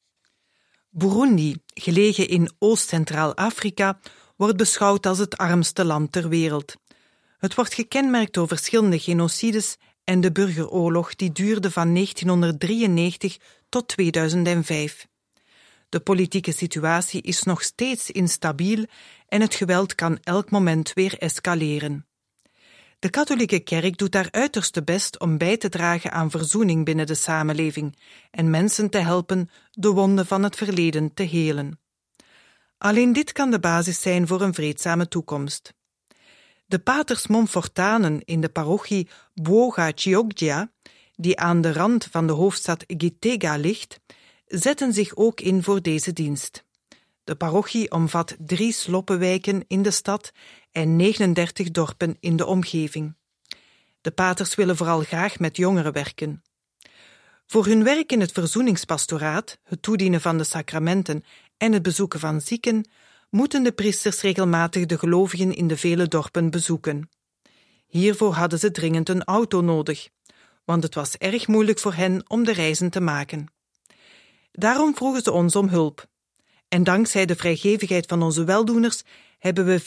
Burundi, gelegen in Oost-Centraal-Afrika, wordt beschouwd als het armste land ter wereld. Het wordt gekenmerkt door verschillende genocides en de burgeroorlog die duurde van 1993 tot 2005. De politieke situatie is nog steeds instabiel en het geweld kan elk moment weer escaleren. De katholieke kerk doet haar uiterste best om bij te dragen aan verzoening binnen de samenleving en mensen te helpen de wonden van het verleden te helen. Alleen dit kan de basis zijn voor een vreedzame toekomst. De paters Montfortanen in de parochie Bwoga Chioggia, die aan de rand van de hoofdstad Gitega ligt, zetten zich ook in voor deze dienst. De parochie omvat 3 sloppenwijken in de stad en 39 dorpen in de omgeving. De paters willen vooral graag met jongeren werken. Voor hun werk in het verzoeningspastoraat, het toedienen van de sacramenten en het bezoeken van zieken, moeten de priesters regelmatig de gelovigen in de vele dorpen bezoeken. Hiervoor hadden ze dringend een auto nodig, want het was erg moeilijk voor hen om de reizen te maken. Daarom vroegen ze ons om hulp. En dankzij de vrijgevigheid van onze weldoeners hebben we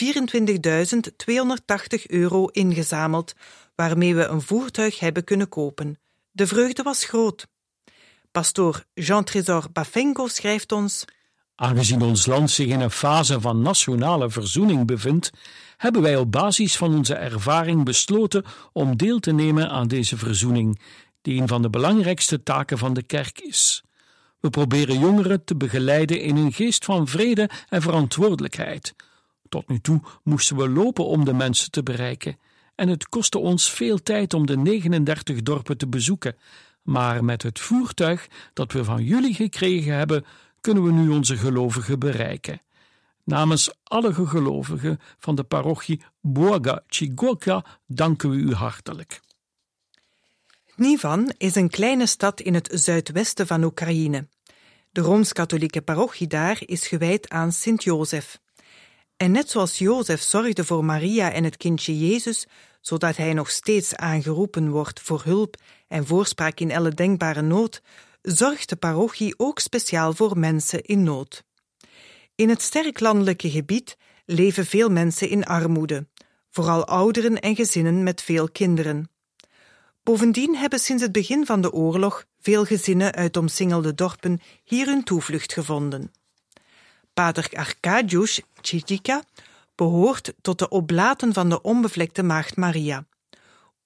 €24.280 ingezameld, waarmee we een voertuig hebben kunnen kopen. De vreugde was groot. Pastoor Jean-Trésor Bafengo schrijft ons: Aangezien ons land zich in een fase van nationale verzoening bevindt, hebben wij op basis van onze ervaring besloten om deel te nemen aan deze verzoening, die een van de belangrijkste taken van de kerk is. We proberen jongeren te begeleiden in een geest van vrede en verantwoordelijkheid. Tot nu toe moesten we lopen om de mensen te bereiken en het kostte ons veel tijd om de 39 dorpen te bezoeken, maar met het voertuig dat we van jullie gekregen hebben, kunnen we nu onze gelovigen bereiken. Namens alle gelovigen van de parochie Bwoga Chioggia danken we u hartelijk. Nivan is een kleine stad in het zuidwesten van Oekraïne. De Rooms-katholieke parochie daar is gewijd aan Sint-Jozef. En net zoals Jozef zorgde voor Maria en het kindje Jezus, zodat hij nog steeds aangeroepen wordt voor hulp en voorspraak in alle denkbare nood, zorgt de parochie ook speciaal voor mensen in nood. In het sterk landelijke gebied leven veel mensen in armoede, vooral ouderen en gezinnen met veel kinderen. Bovendien hebben sinds het begin van de oorlog veel gezinnen uit omsingelde dorpen hier hun toevlucht gevonden. Pater Arkadiusz Chichika behoort tot de oblaten van de onbevlekte Maagd Maria.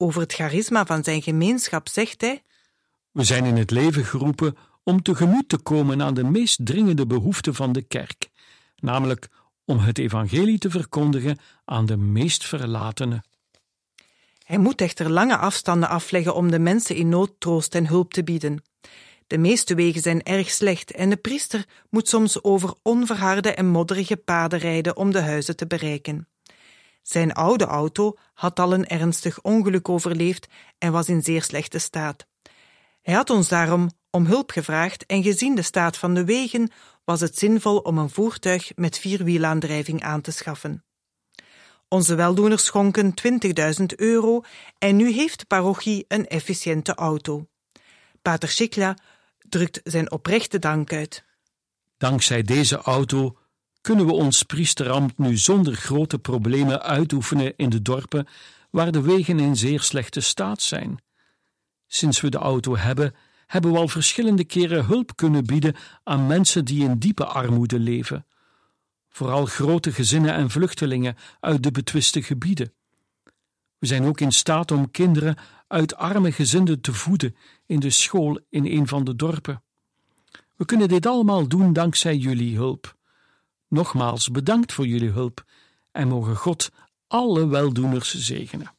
Over het charisma van zijn gemeenschap zegt hij: We zijn in het leven geroepen om tegemoet te komen aan de meest dringende behoeften van de kerk, namelijk om het evangelie te verkondigen aan de meest verlatenen. Hij moet echter lange afstanden afleggen om de mensen in nood troost en hulp te bieden. De meeste wegen zijn erg slecht en de priester moet soms over onverharde en modderige paden rijden om de huizen te bereiken. Zijn oude auto had al een ernstig ongeluk overleefd en was in zeer slechte staat. Hij had ons daarom om hulp gevraagd en gezien de staat van de wegen was het zinvol om een voertuig met 4-wielaandrijving aan te schaffen. Onze weldoeners schonken €20.000 en nu heeft de parochie een efficiënte auto. Pater Schikla drukt zijn oprechte dank uit. Dankzij deze auto kunnen we ons priesterambt nu zonder grote problemen uitoefenen in de dorpen waar de wegen in zeer slechte staat zijn. Sinds we de auto hebben we al verschillende keren hulp kunnen bieden aan mensen die in diepe armoede leven. Vooral grote gezinnen en vluchtelingen uit de betwiste gebieden. We zijn ook in staat om kinderen uit arme gezinnen te voeden in de school in een van de dorpen. We kunnen dit allemaal doen dankzij jullie hulp. Nogmaals bedankt voor jullie hulp en mogen God alle weldoeners zegenen.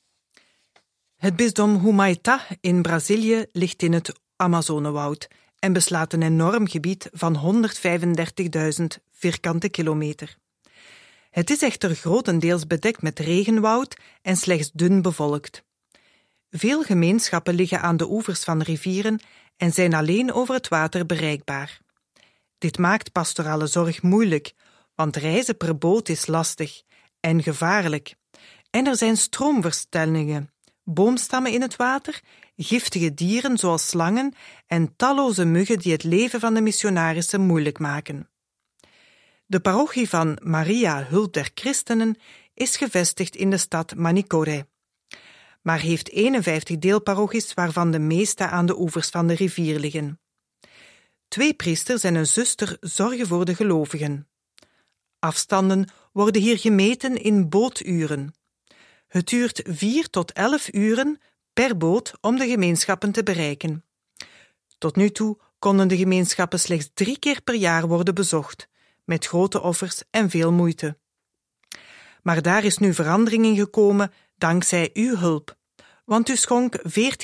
Het bisdom Humaitá in Brazilië ligt in het Amazonewoud en beslaat een enorm gebied van 135.000 vierkante kilometer. Het is echter grotendeels bedekt met regenwoud en slechts dun bevolkt. Veel gemeenschappen liggen aan de oevers van rivieren en zijn alleen over het water bereikbaar. Dit maakt pastorale zorg moeilijk, want reizen per boot is lastig en gevaarlijk. En er zijn stroomversnellingen, boomstammen in het water, giftige dieren zoals slangen en talloze muggen die het leven van de missionarissen moeilijk maken. De parochie van Maria Hult der Christenen is gevestigd in de stad Manicoré, maar heeft 51 deelparochies waarvan de meeste aan de oevers van de rivier liggen. 2 priesters en een zuster zorgen voor de gelovigen. Afstanden worden hier gemeten in booturen. Het duurt 4 tot 11 uren per boot om de gemeenschappen te bereiken. Tot nu toe konden de gemeenschappen slechts 3 keer per jaar worden bezocht, met grote offers en veel moeite. Maar daar is nu verandering in gekomen dankzij uw hulp, want u schonk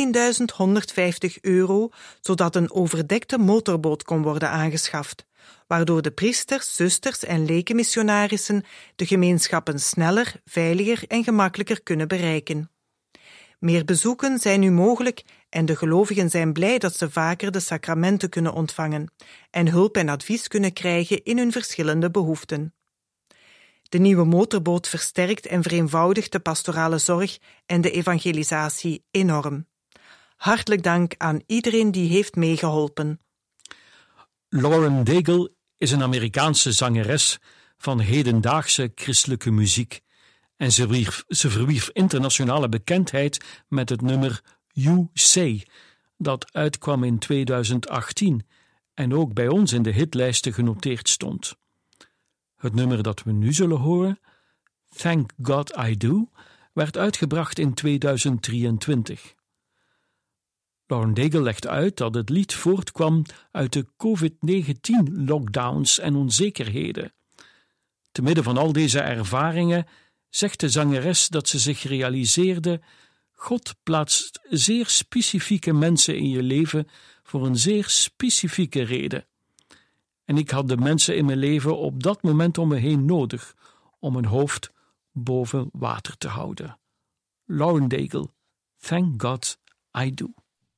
€14.150, zodat een overdekte motorboot kon worden aangeschaft, waardoor de priesters, zusters en lekenmissionarissen de gemeenschappen sneller, veiliger en gemakkelijker kunnen bereiken. Meer bezoeken zijn nu mogelijk en de gelovigen zijn blij dat ze vaker de sacramenten kunnen ontvangen en hulp en advies kunnen krijgen in hun verschillende behoeften. De nieuwe motorboot versterkt en vereenvoudigt de pastorale zorg en de evangelisatie enorm. Hartelijk dank aan iedereen die heeft meegeholpen. Lauren Daigle is een Amerikaanse zangeres van hedendaagse christelijke muziek en ze verwierf internationale bekendheid met het nummer You Say, dat uitkwam in 2018 en ook bij ons in de hitlijsten genoteerd stond. Het nummer dat we nu zullen horen, Thank God I Do, werd uitgebracht in 2023. Lauren Daigle legt uit dat het lied voortkwam uit de COVID-19-lockdowns en onzekerheden. Te midden van al deze ervaringen zegt de zangeres dat ze zich realiseerde: God plaatst zeer specifieke mensen in je leven voor een zeer specifieke reden. En ik had de mensen in mijn leven op dat moment om me heen nodig om mijn hoofd boven water te houden. Lauren Daigle, Thank God I Do.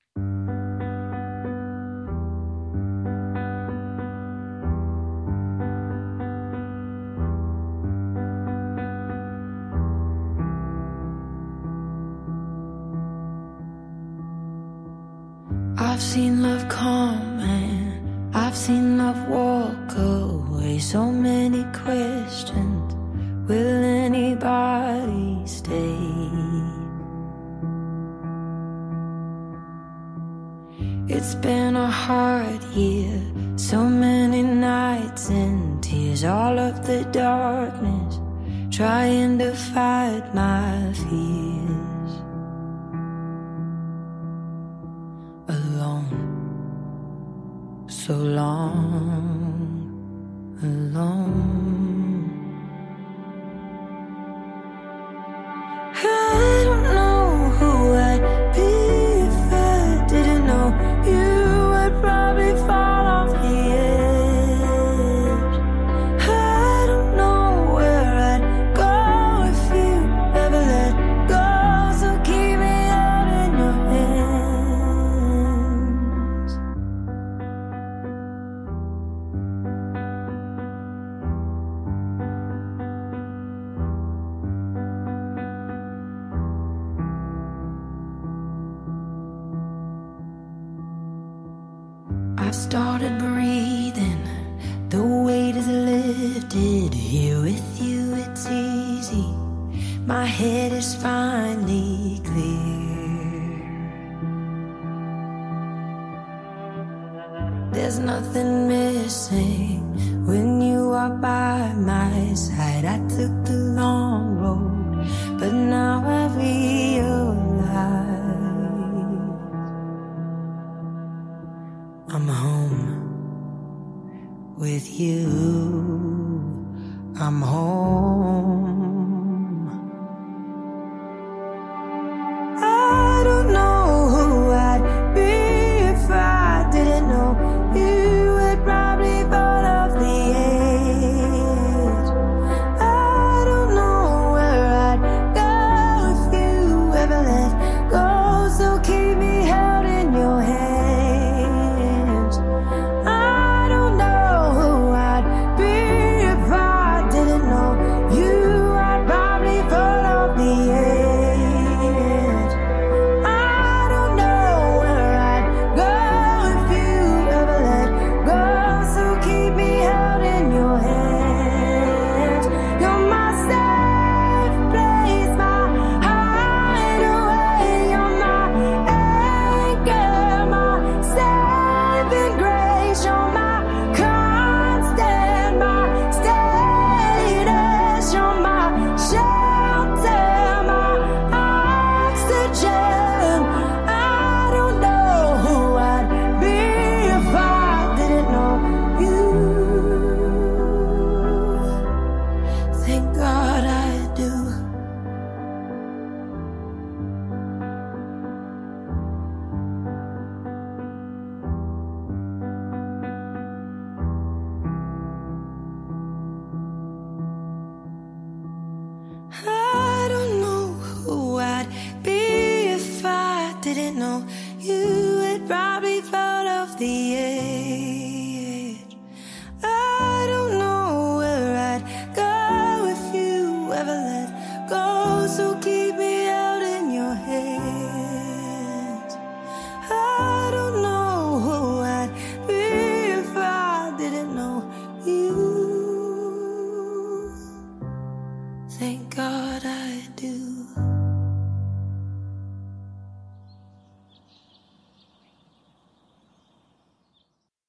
I've seen love come and I've seen love walk away. So many questions, will anybody stay? It's been a hard year, so many nights and tears, all of the darkness, trying to fight my fears. so long alone. I don't know who I'd be if I didn't know you. I'd probably fall off the edge. I don't know where I'd go if you ever let go. So keep me out in your hands. I've started breathing, the weight is lifted. Here with you it's easy, my head is finally clear. There's nothing missing when you are by my side. I took the long road, but now I realize I'm home with you. I'm home. I don't know who I'd be if I didn't know you. Would probably fall off the edge. I don't know where I'd go if you ever let go. So keep me held in your hands. Didn't know you had probably fall off the edge. I don't know where I'd go if you ever let go. So keep me out in your hands. I don't know who I'd be if I didn't know you. Thank God I do.